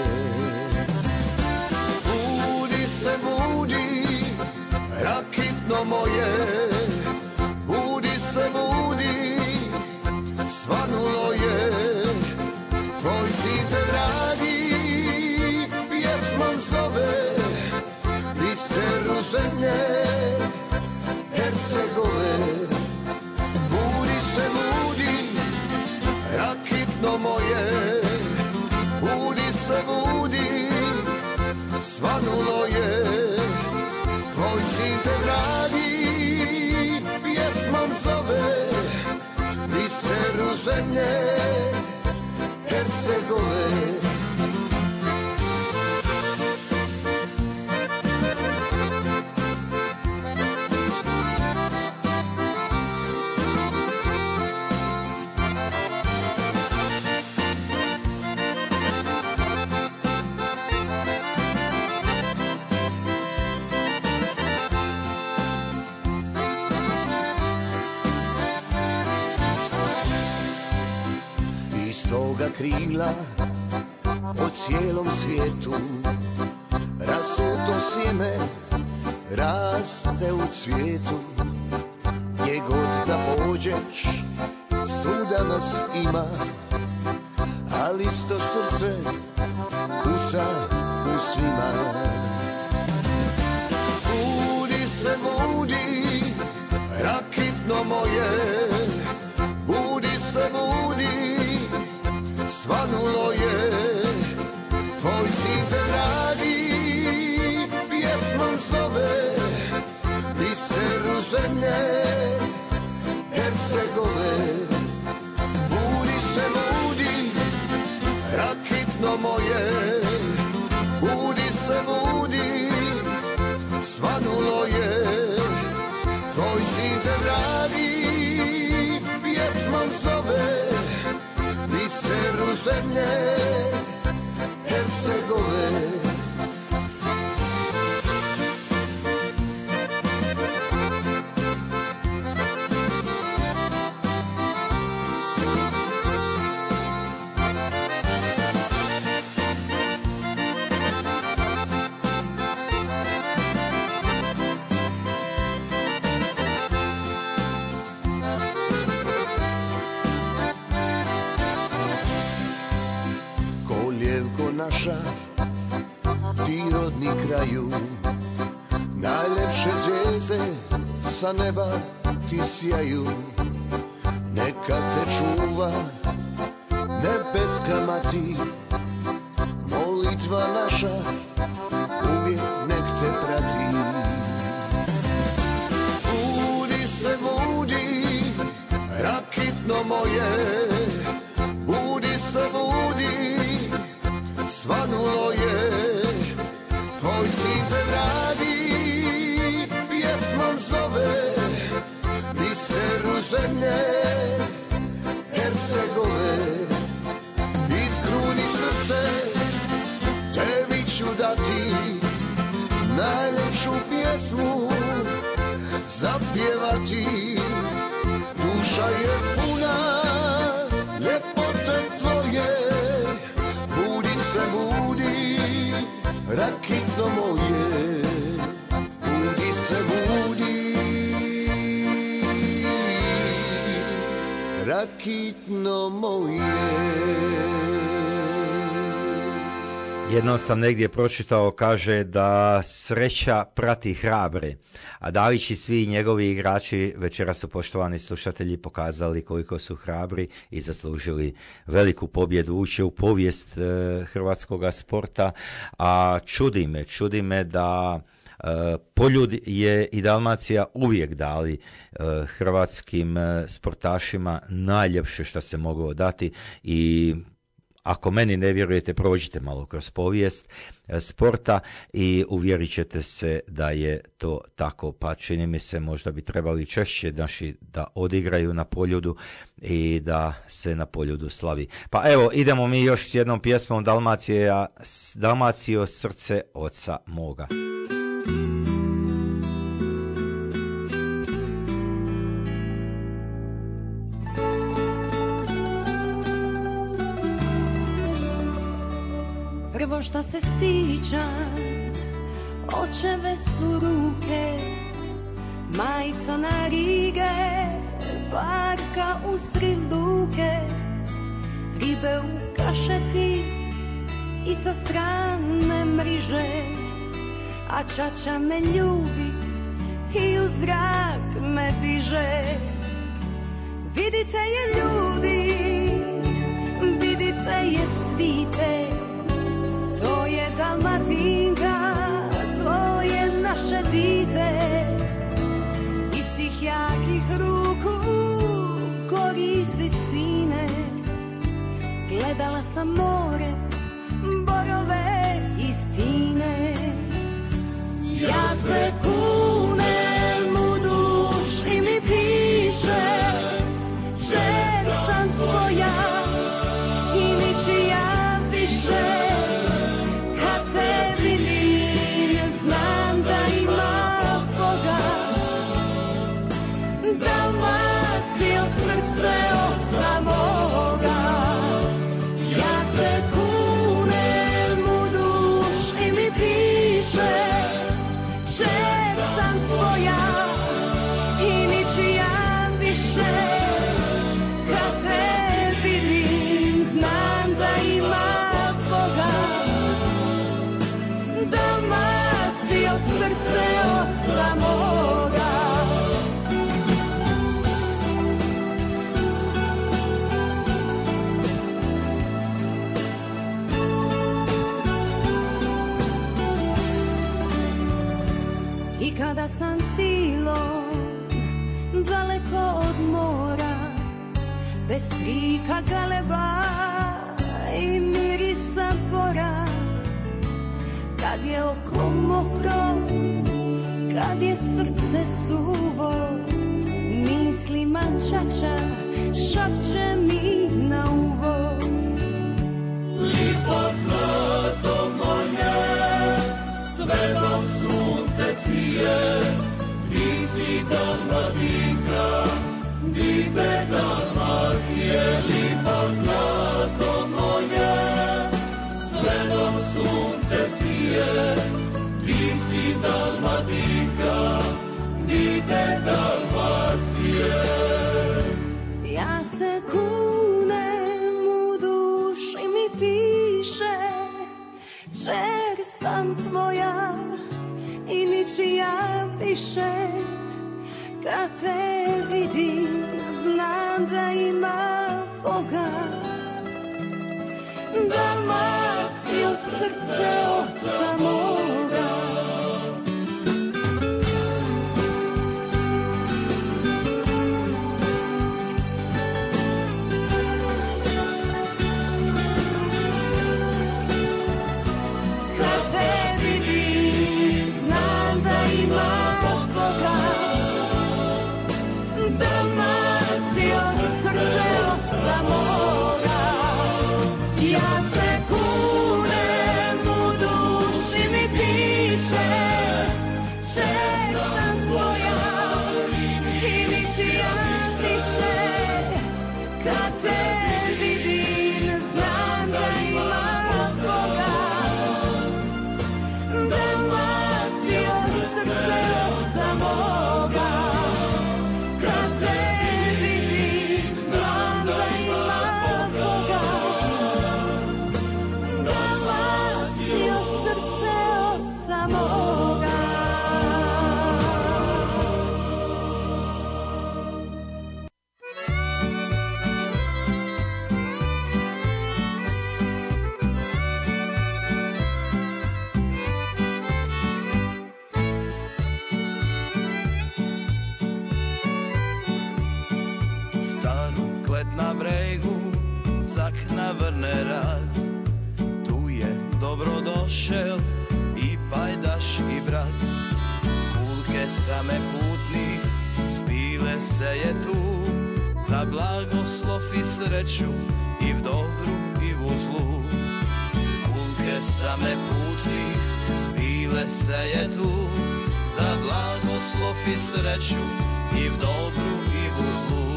Budi se budi, rakitno moje, budi se budi, svanulo je, tvoj sin te dragi, pjesmom zove, biseru zemlje, Hercegove. Budi se budi, rakitno moje, budi se budi, svanulo je, tvoj sin te dragi, pjesmom zove, biseru zemlje, Hercegove. Toga krila po cijelom svijetu rasuto sjeme raste u cvijetu, gdje god da pođeš svuda nas ima, ali isto srce kuca u svima. Budi se budi, rakitno moje, budi se budi, svanulo je, tvoj sin te dragi, pjesmom zove, biseru zemlje, Hercegove. Budi se budi, rakitno moje, budi se budi, svanulo je, tvoj sin te dragi, pjesmom zove, biseru zemlje, Hercegove. Naša, ti rodni kraju, najljepše zvijezde sa neba ti sjaju. Neka te čuva nebeska mati, molitva naša uvijek nek te prati. Budi se budi, rakitno moje, budi se budi, svanulo je, moj sin te dragi pjesmom zove, biseru zemlje Hercegove. Iz grudi srce tebi ću dati najljepšu pjesmu zapjevati. Duša je puna ljepote tvoje, budi se budi, rakitno moje, budi se budi, rakitno moje. Jednom sam negdje pročitao, kaže da sreća prati hrabre, a Dalić i svi njegovi igrači večeras su, poštovani slušatelji, pokazali koliko su hrabri i zaslužili veliku pobjedu, ući u povijest hrvatskog sporta, a čudi me da Poljud je i Dalmacija uvijek dali hrvatskim sportašima najljepše što se moglo dati i ako meni ne vjerujete, prođite malo kroz povijest sporta i uvjerit ćete se da je to tako. Pa čini mi se možda bi trebali češće naši da odigraju na Poljudu i da se na Poljudu slavi. Pa evo, idemo mi još s jednom pjesmom Dalmacijo srce oca moga. Prvo što se sićam, očeve su ruke, majica na rige, barka usred luke, ribe u kašeti i sa strane mriže, a čača me ljubi i u zrak me diže. Vidite je ljudi, vidite je svite, to je Dalmatinka, to je naše dite. Iz tih jakih ruku gori iz visine, gledala sam more, borove i stine. Ja se kunem u duš i mi piše, že sam tvoja i ničija više. Srce oca moga, ja se kunem u duš i mi piše, že sam tvoja i ničija više. Kad te vidim, znam da ima Boga. Dalmacijo, srce oca moga. Kada sam cilo daleko od mora, bez krika galeba i mirisa bora, kad je oko mokro, kad je srce suvo, mislima čača šapće mi na uvo. Lipo zlato moje, sve dok sunce sije, ti si Dalmatinka, dite Dalmacije. Lipo zlato moje, sve dok sunce sije, ti si Dalmatinka, dite Dalmacije. Ja se kunem u duš i mi piše, jer sam tvoja i ničija više. Kad te vidim, znam da ima Boga. Dalmacijo, srce oca moga. Kad te vidim, vrne rad. Tu je dobrodošel i pajdaš i brat. Kulke same putnih spile se je tu, za blagoslov i sreću i v dobru i v zlu. Kulke same putnih spile se je tu, za blagoslov i sreću i v dobru i v zlu.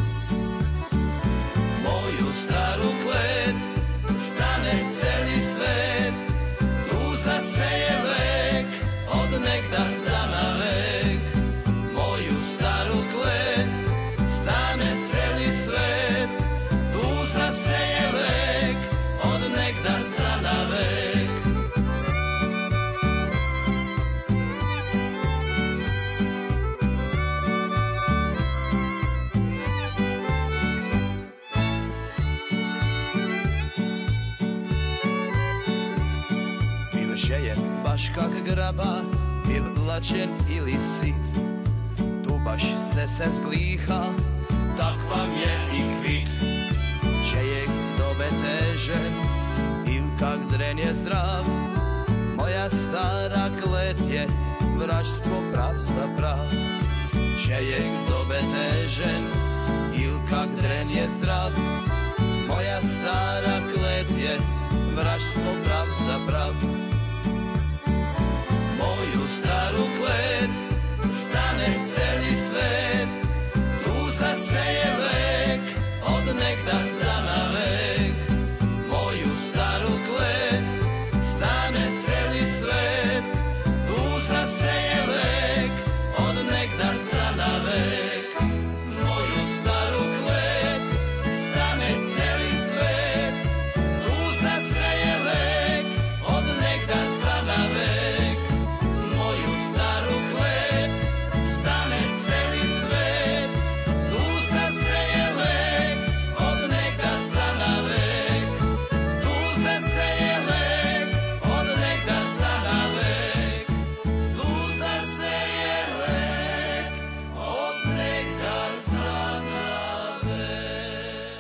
Moju staru klet stane celi svet, tu zaseje lek od negda za navek. Moju staru klet stane celi svet, tu zaseje lek od negda za navek. Baš kak graba, bil lačen ili sit, tu baš se zgliha, tak vam je i kvit. Čejek dobe težen, il kak dren je zdrav, moja stara klet je vražstvo prav za prav. Čejek dobe težen, il kak dren je zdrav, moja stara klet je vražstvo prav za prav. Moju staru klet stane celi svet, tu zaseje lek od negda za navek. Moju staru klet stane celi svet, tu zaseje lek od negda za navek. Moju staru klet stane celi svet, tu zaseje lek od negda za navek. Moju staru klet stane celi svet, tu zaseje lek od negda za navek. Tu zaseje lek od negda za navek. Tu zaseje lek od negda za navek.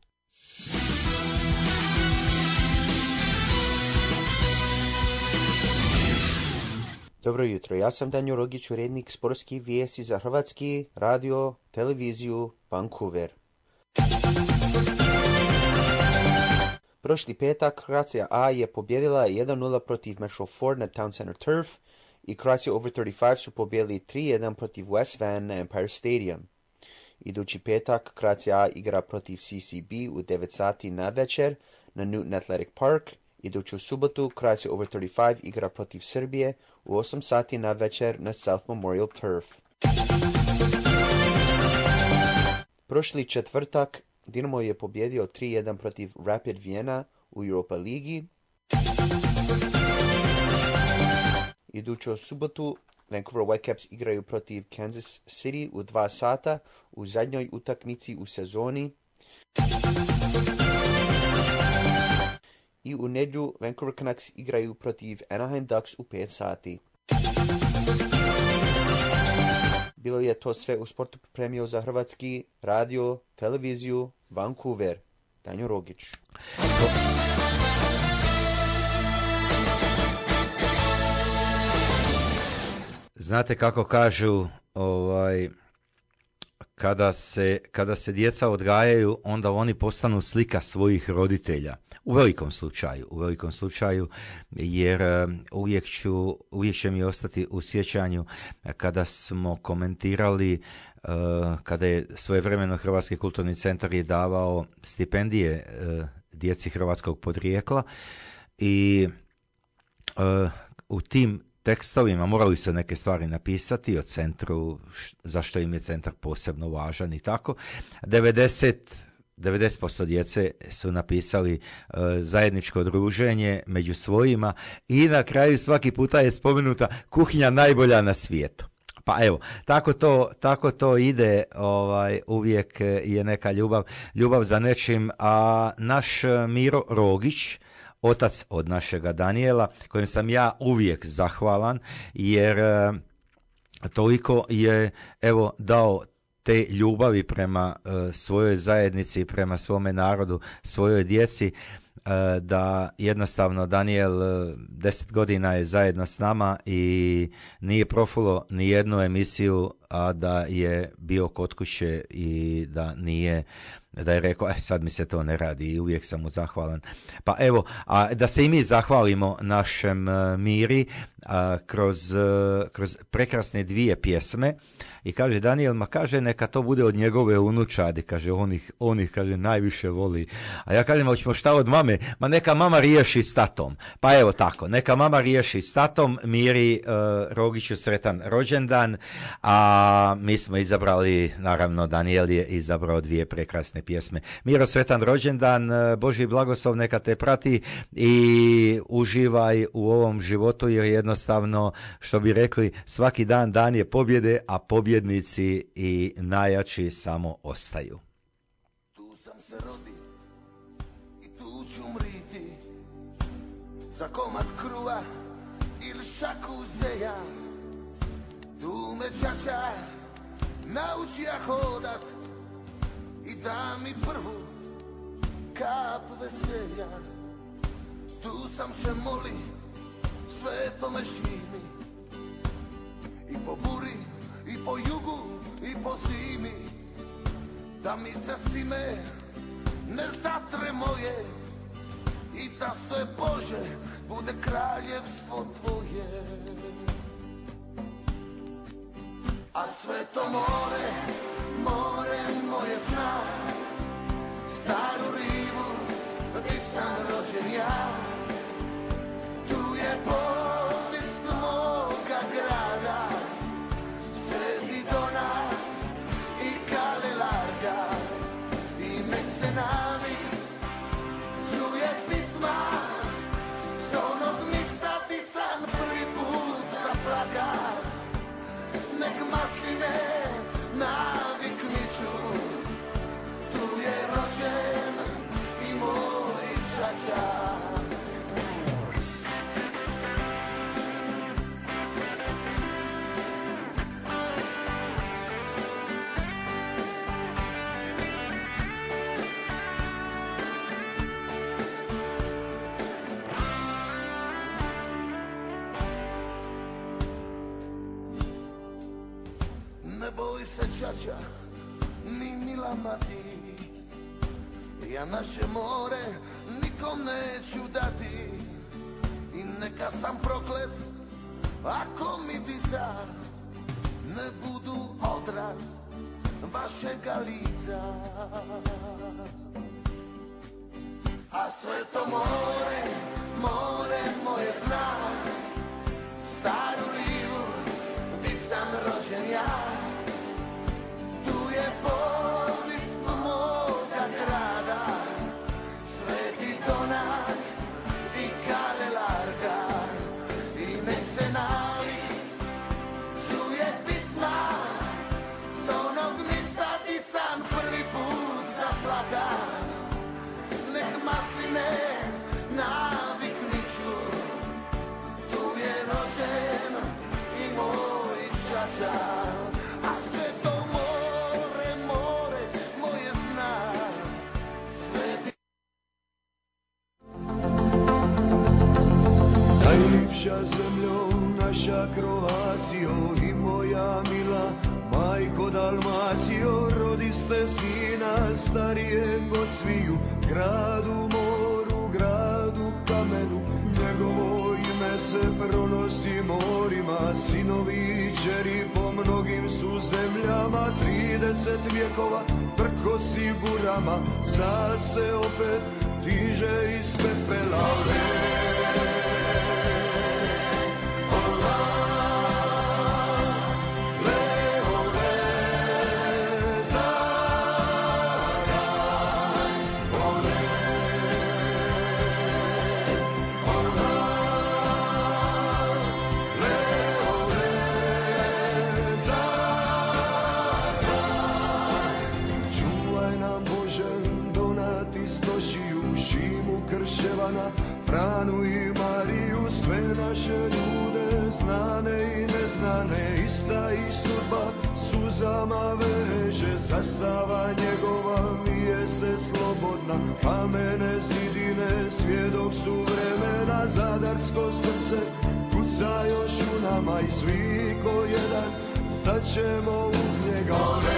Dobro jutro, ja sam Danjo Rogić, urednik sportskih vijesti za Hrvatski radio, televiziju, Vancouver. Prošli petak Croatia A je pobjedila 1-0 protiv Metro Ford na Town Center Turf i Croatia Over 35 su pobjedili 3-1 protiv West Van na Empire Stadium. Idući petak Croatia A igra protiv CCB u 9 sati na večer na Newton Athletic Park. Iduću subotu Croatia Over 35 igra protiv Srbije u 8 sati na večer na South Memorial Turf. Prošli četvrtak Dinamo je pobjedio 3-1 protiv Rapid Vienna u Europa ligi. Iduću subotu Vancouver Whitecaps igraju protiv Kansas City u 2 sata u zadnjoj utakmici u sezoni. I u nedjelju Vancouver Canucks igraju protiv Anaheim Ducks u 5 sati. Bilo je to sve u sportu pripremio za Hrvatski radio, televiziju, Vancouver. Danjo Rogić. Znate kako kažu, kada se djeca odgajaju, onda oni postanu slika svojih roditelja. U velikom slučaju, jer uvijek će mi ostati u sjećanju kada smo komentirali, kada je svojevremeno Hrvatski kulturni centar je davao stipendije djeci hrvatskog podrijekla i u tim tekstovima morali se neke stvari napisati o centru, zašto im je centar posebno važan i tako. 90% djece su napisali zajedničko druženje među svojima i na kraju svaki puta je spomenuta kuhinja najbolja na svijetu. Pa evo, tako to ide, uvijek je neka ljubav za nečim, a naš Miro Rogić, otac od našega Danijela, kojem sam ja uvijek zahvalan, jer toliko je dao te ljubavi prema svojoj zajednici, prema svome narodu, svojoj djeci, da jednostavno Daniel 10 godina je zajedno s nama i nije profulo ni jednu emisiju, a da je bio kod kuće i da je rekao, sad mi se to ne radi, i uvijek sam mu zahvalan. Pa evo, da se i mi zahvalimo našem Miri kroz prekrasne 2 pjesme. I kaže Daniel, kaže, neka to bude od njegove unučadi, kaže, on ih kaže, najviše voli. A ja kažem, hoćemo šta od mame? Ma neka mama riješi s tatom. Pa evo tako, neka mama riješi s tatom. Miri Rogiću sretan rođendan, a mi smo izabrali, naravno Daniel je izabrao 2 prekrasne pjesme. Miro, sretan rođendan, Božji blagoslov neka te prati i uživaj u ovom životu, jer jednostavno, što bi rekli, svaki dan je pobjede, a pobjednici i najjači samo ostaju. Tu sam se rodi i tu ću mriti, za komad kruva ili šaku zeja. Tu me čača naučija hodat i da mi prvu kap veselja. Tu sam se moli svetome šimi, i po buri, i po jugu, i po zimi, da mi se sime ne zatre moje i da sve Bože bude kraljevstvo tvoje. A sve to more, more moje zna, staru rivu gdje sam rođen ja. Tu je povijest moga grada, Sveti Donav i Kalelarga, i nek se nami čuje pisma, s onog mista ti sam prvi put zaplakat. Nek masline navikniću, tu je rođen i moj čača. Ne boj se čača, ni mila mati, ja naše more nikom neću dati. I neka sam proklet ako mi dica ne budu odraz vašega lica. A sve to more, more moje zna, staru rivu gdje sam rođen ja. Tu je povijest moga grada, Sveti Donav i Kalelarga, i nek se nalik čuje pisma, s onog mista di sam prvi put zaplakat. Nek masline navikniću, tu je rođen i moj čača. A sve to more, more moje zna, Sveti. Najljepša zemljo naša Kroacijo i moja mila majko Dalmacijo, rodiste sina starijeg od sviju, gradu moru, gradu kamenu, njegovo ime se pronosi morima, sinovi čeri po mnogim su zemljama, 30 vjekova prkosi burama, sad se opet diže iz pepela. Franu i Mariju, sve naše ljude, znane i neznane. strane, ista i sudba suzama veže, zastava njegova vije se slobodna, kamene zidine svjedok su vremena, zadarsko srce kuca još u nama i svi ko jedan staćemo uz njega.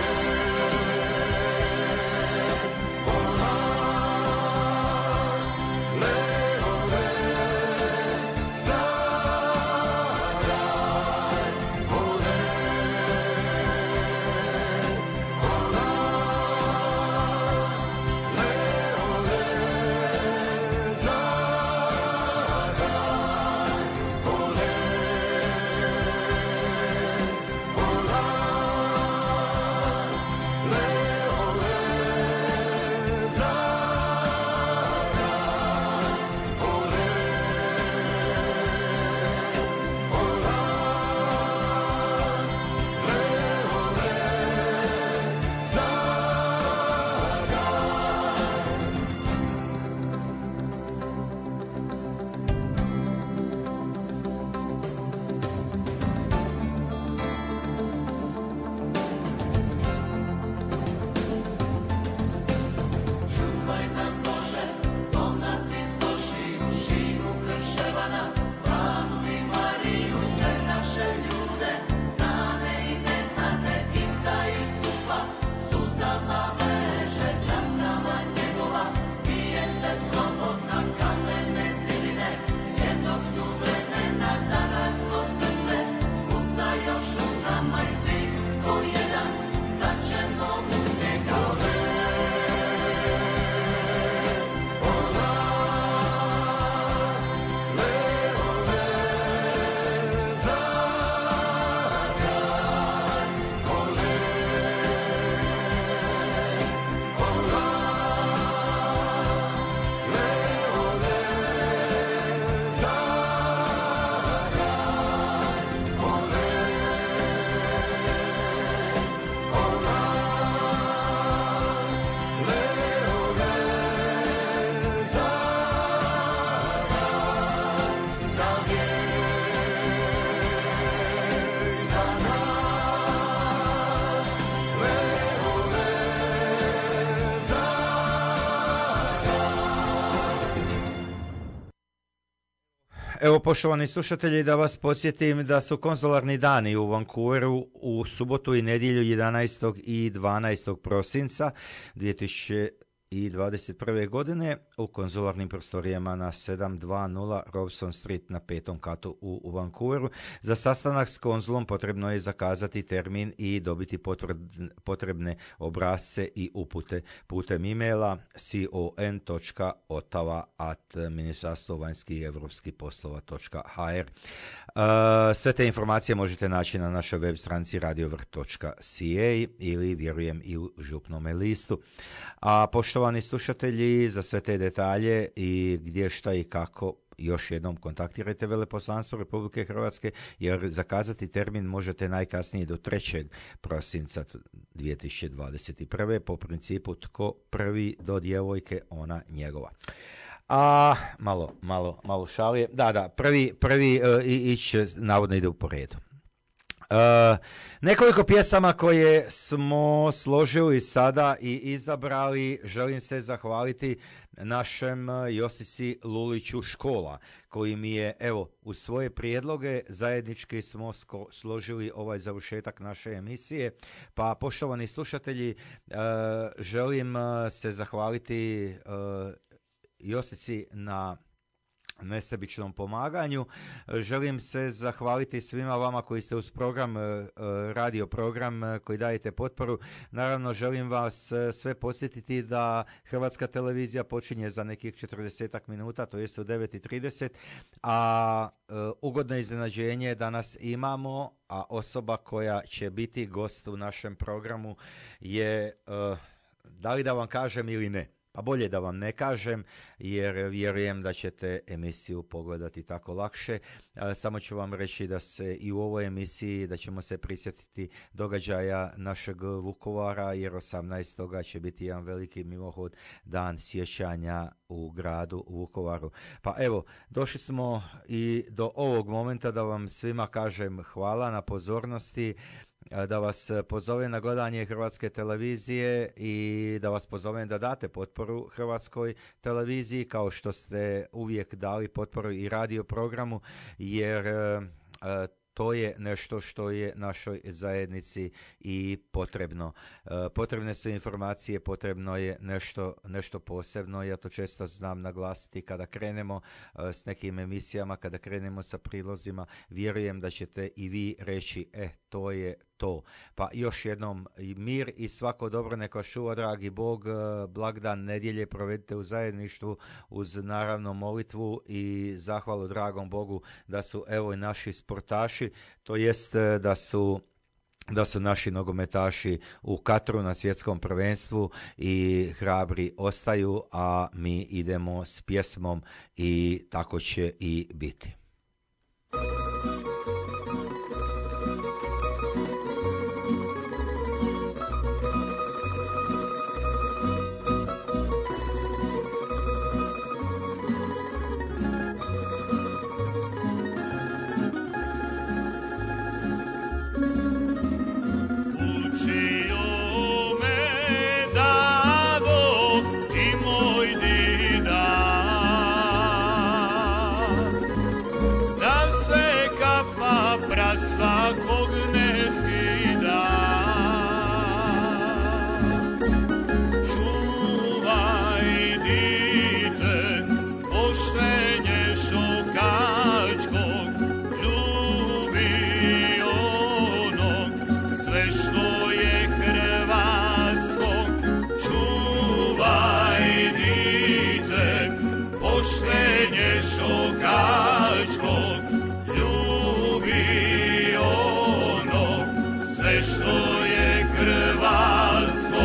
Evo, poštovani slušatelji, da vas podsjetim da su konzularni dani u Vancouveru u subotu i nedjelju 11. i 12. prosinca 2021. godine u konzularnim prostorijama na 720 Robson Street na 5. katu u Vancouveru. Za sastanak s konzulom potrebno je zakazati termin i dobiti potrebne obrasce i upute putem e-maila con.ottawa@ministarstvo vanjskih i evropskih poslova.hr. Sve te informacije možete naći na našoj web stranici radiovrt.ca ili vjerujem i u župnome listu. A poštovani slušatelji, za sve te detalje i gdje, šta i kako, još jednom kontaktirajte Veleposlanstvo Republike Hrvatske, jer zakazati termin možete najkasnije do 3. prosinca 2021. po principu tko prvi do djevojke, ona njegova. A malo šalije. Da, prvi ići navodno ide u poredu. Nekoliko pjesama koje smo složili sada i izabrali, želim se zahvaliti našem Josici Luliću Škola, koji mi je, evo, u svoje prijedloge zajednički smo složili ovaj završetak naše emisije. Pa, poštovani slušatelji, želim se zahvaliti Josici na nesebičnom pomaganju. Želim se zahvaliti svima vama koji ste uz program, radio program, koji dajete potporu. Naravno, želim vas sve podsjetiti da Hrvatska televizija počinje za nekih 40 minuta, to jest u 9:30, a ugodno iznenađenje danas imamo, a osoba koja će biti gost u našem programu je, da li da vam kažem ili ne? Pa bolje da vam ne kažem, jer vjerujem da ćete emisiju pogledati tako lakše. Samo ću vam reći da se i u ovoj emisiji, da ćemo se prisjetiti događaja našeg Vukovara, jer 18. će biti jedan veliki mimohod, dan sjećanja u gradu Vukovaru. Pa evo, došli smo i do ovog momenta da vam svima kažem hvala na pozornosti, da vas pozovem na gledanje Hrvatske televizije i da vas pozovem da date potporu Hrvatskoj televiziji kao što ste uvijek dali potporu i radio programu, jer to je nešto što je našoj zajednici i potrebno. Potrebne su informacije, potrebno je nešto posebno. Ja to često znam naglasiti kada krenemo s nekim emisijama, kada krenemo sa prilozima. Vjerujem da ćete i vi reći, to je to. Pa još jednom mir i svako dobro, neka vas čuva dragi Bog, blagdan nedjelje provedite u zajedništvu uz naravno molitvu i zahvalu dragom Bogu da su evo i naši sportaši, to jest da su naši nogometaši u Katru na svjetskom prvenstvu i hrabri ostaju, a mi idemo s pjesmom i tako će i biti. Svakog ne skida, čuvaj dite, poštenje šokačkog, ljubi onog, sve što je hrvatsko, čuvaj dite, poštenje šokačkog, što je hrvatsko.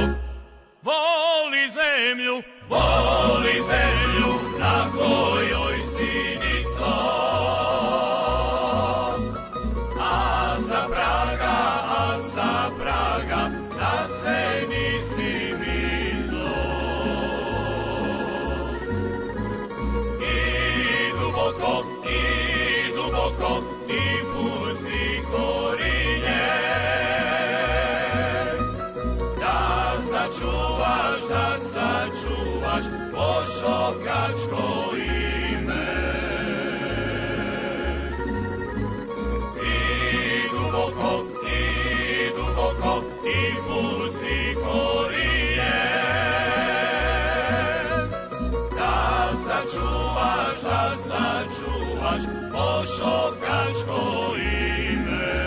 Voli zemlju na kojoj si nico, a sa praga da se nisi mizo. I duboko i pusti korinje, da sačuvaš pošokačko ime. I duboko i pusti korije, da sačuvaš pošokačko ime.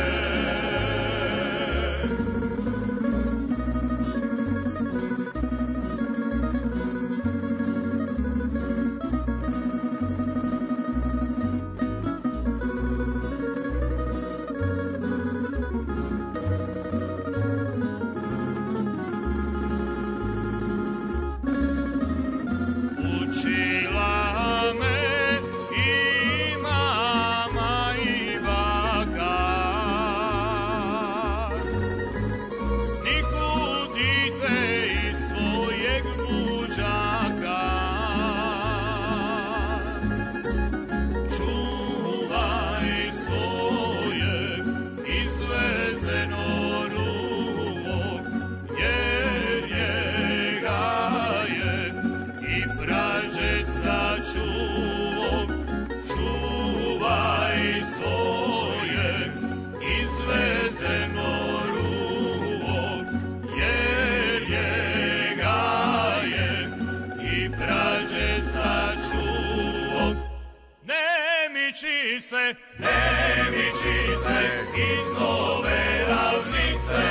Ne miči se iz ove ravnice,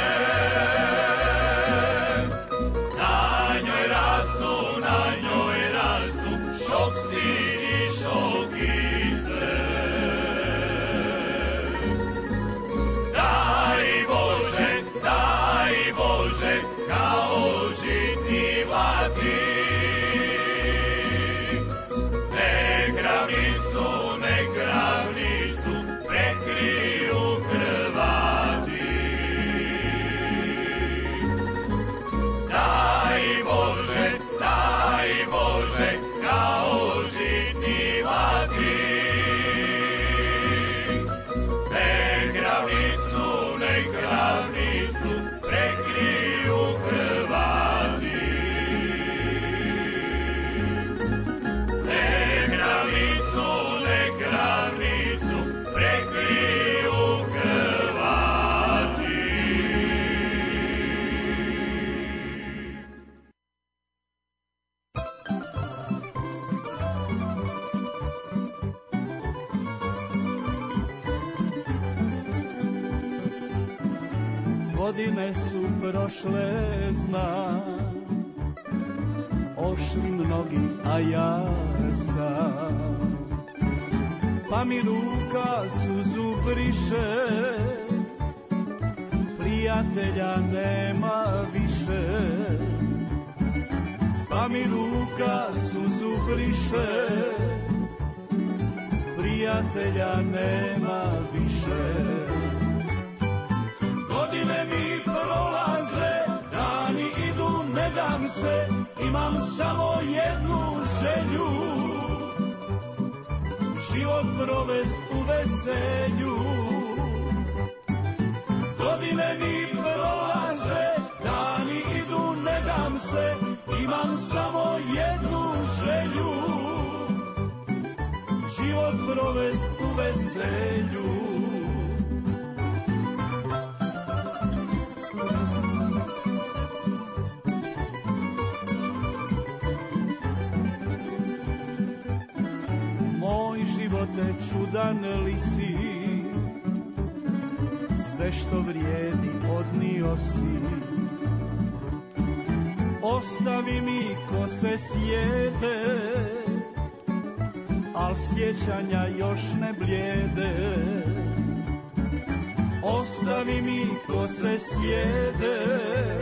na njoj rastu šokci i šokice. Daj Bože, kao žitni vati, godine su prošle, znam, ošli mnogi, a ja sam. Pa mi ruka suzu briše, prijatelja nema više. Pa mi ruka suzu briše, prijatelja nema više. Godine mi prolaze, dani idu, ne dam se, imam samo jednu želju, život provest u veselju. Godine mi prolaze, dani idu, ne dam se, imam samo jednu želju, život provest u veselju. Moj živote čudan li si, sve što vrijedi odnio si. Ostavi mi ko se sjede, al sjećanja još ne blijede. Ostavi mi ko se sjede,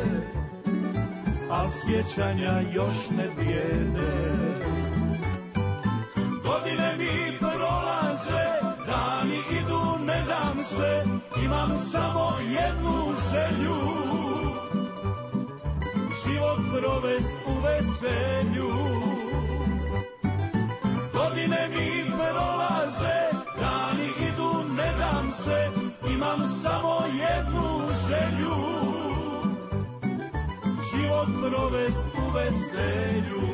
al sjećanja još ne blijede. Godine mi prolaze, dani idu, ne dam se, imam samo jednu želju, život provest u veselju. Godine mi prolaze, dani idu, ne dam se, imam samo jednu želju, život provest u veselju.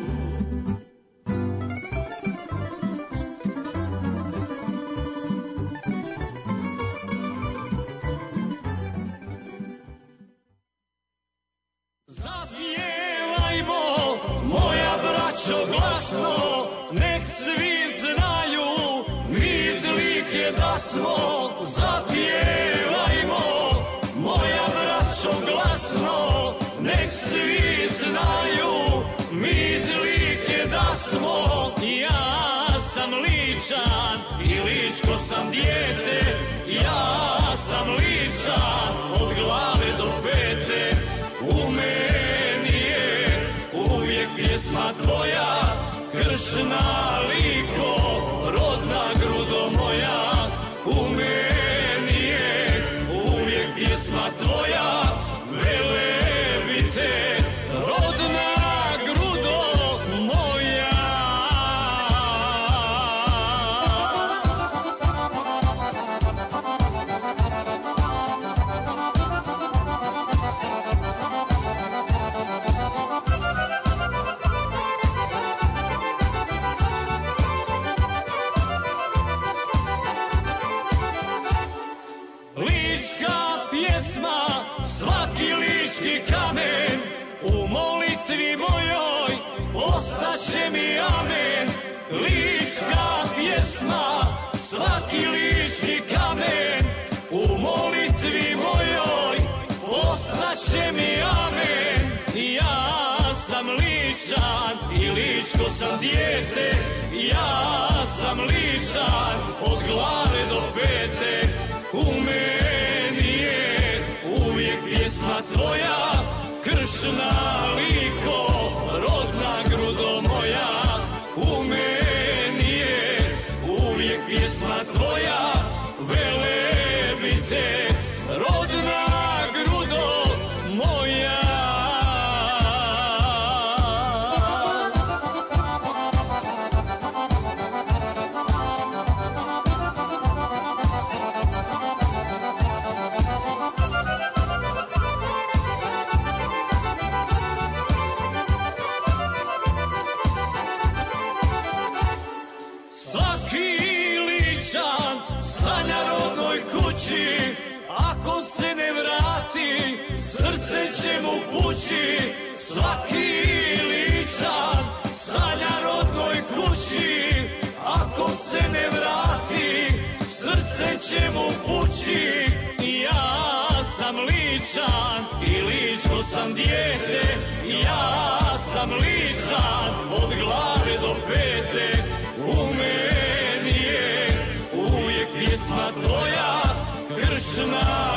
Zapjevajmo, moja braćo, glasno, nek svi znaju, mi iz Like da smo. Zapjevajmo, moja braćo, glasno, nek svi znaju, mi iz Like da smo. Ja sam Ličan i ličko sam dijete, ja sam Ličan od glave do pete. U meni je uvijek pjesma tvoja, kršna Liko, rodna grudo moja. U meni je uvijek pjesma tvoja, Velebite, rodna grudo moja. Lička pjesma, svaki lički kamen, u molitvi mojoj ostaće mi amen. Lička pjesma, svaki lički kamen, u molitvi mojoj ostaće mi amen. Ja sam Ličan i ličko sam dijete, ja sam Ličan od glave do pete. U meni je uvijek pjesma tvoja, kršna Liko, rodna grudo moja. U meni je uvijek pjesma tvoja, Velebite, rodna grudo moja. Svaki Ličan sanja rodnoj kući, ako se ne vrati, srce će mu pući. Svaki Ličan sanja rodnoj kući, ako se ne vrati, srce će mu pući. Ja sam Ličan ličan i ličko sam dijete. Ja sam ličan od glave do pete. U meni je uvijek pjesma tvoja, kršna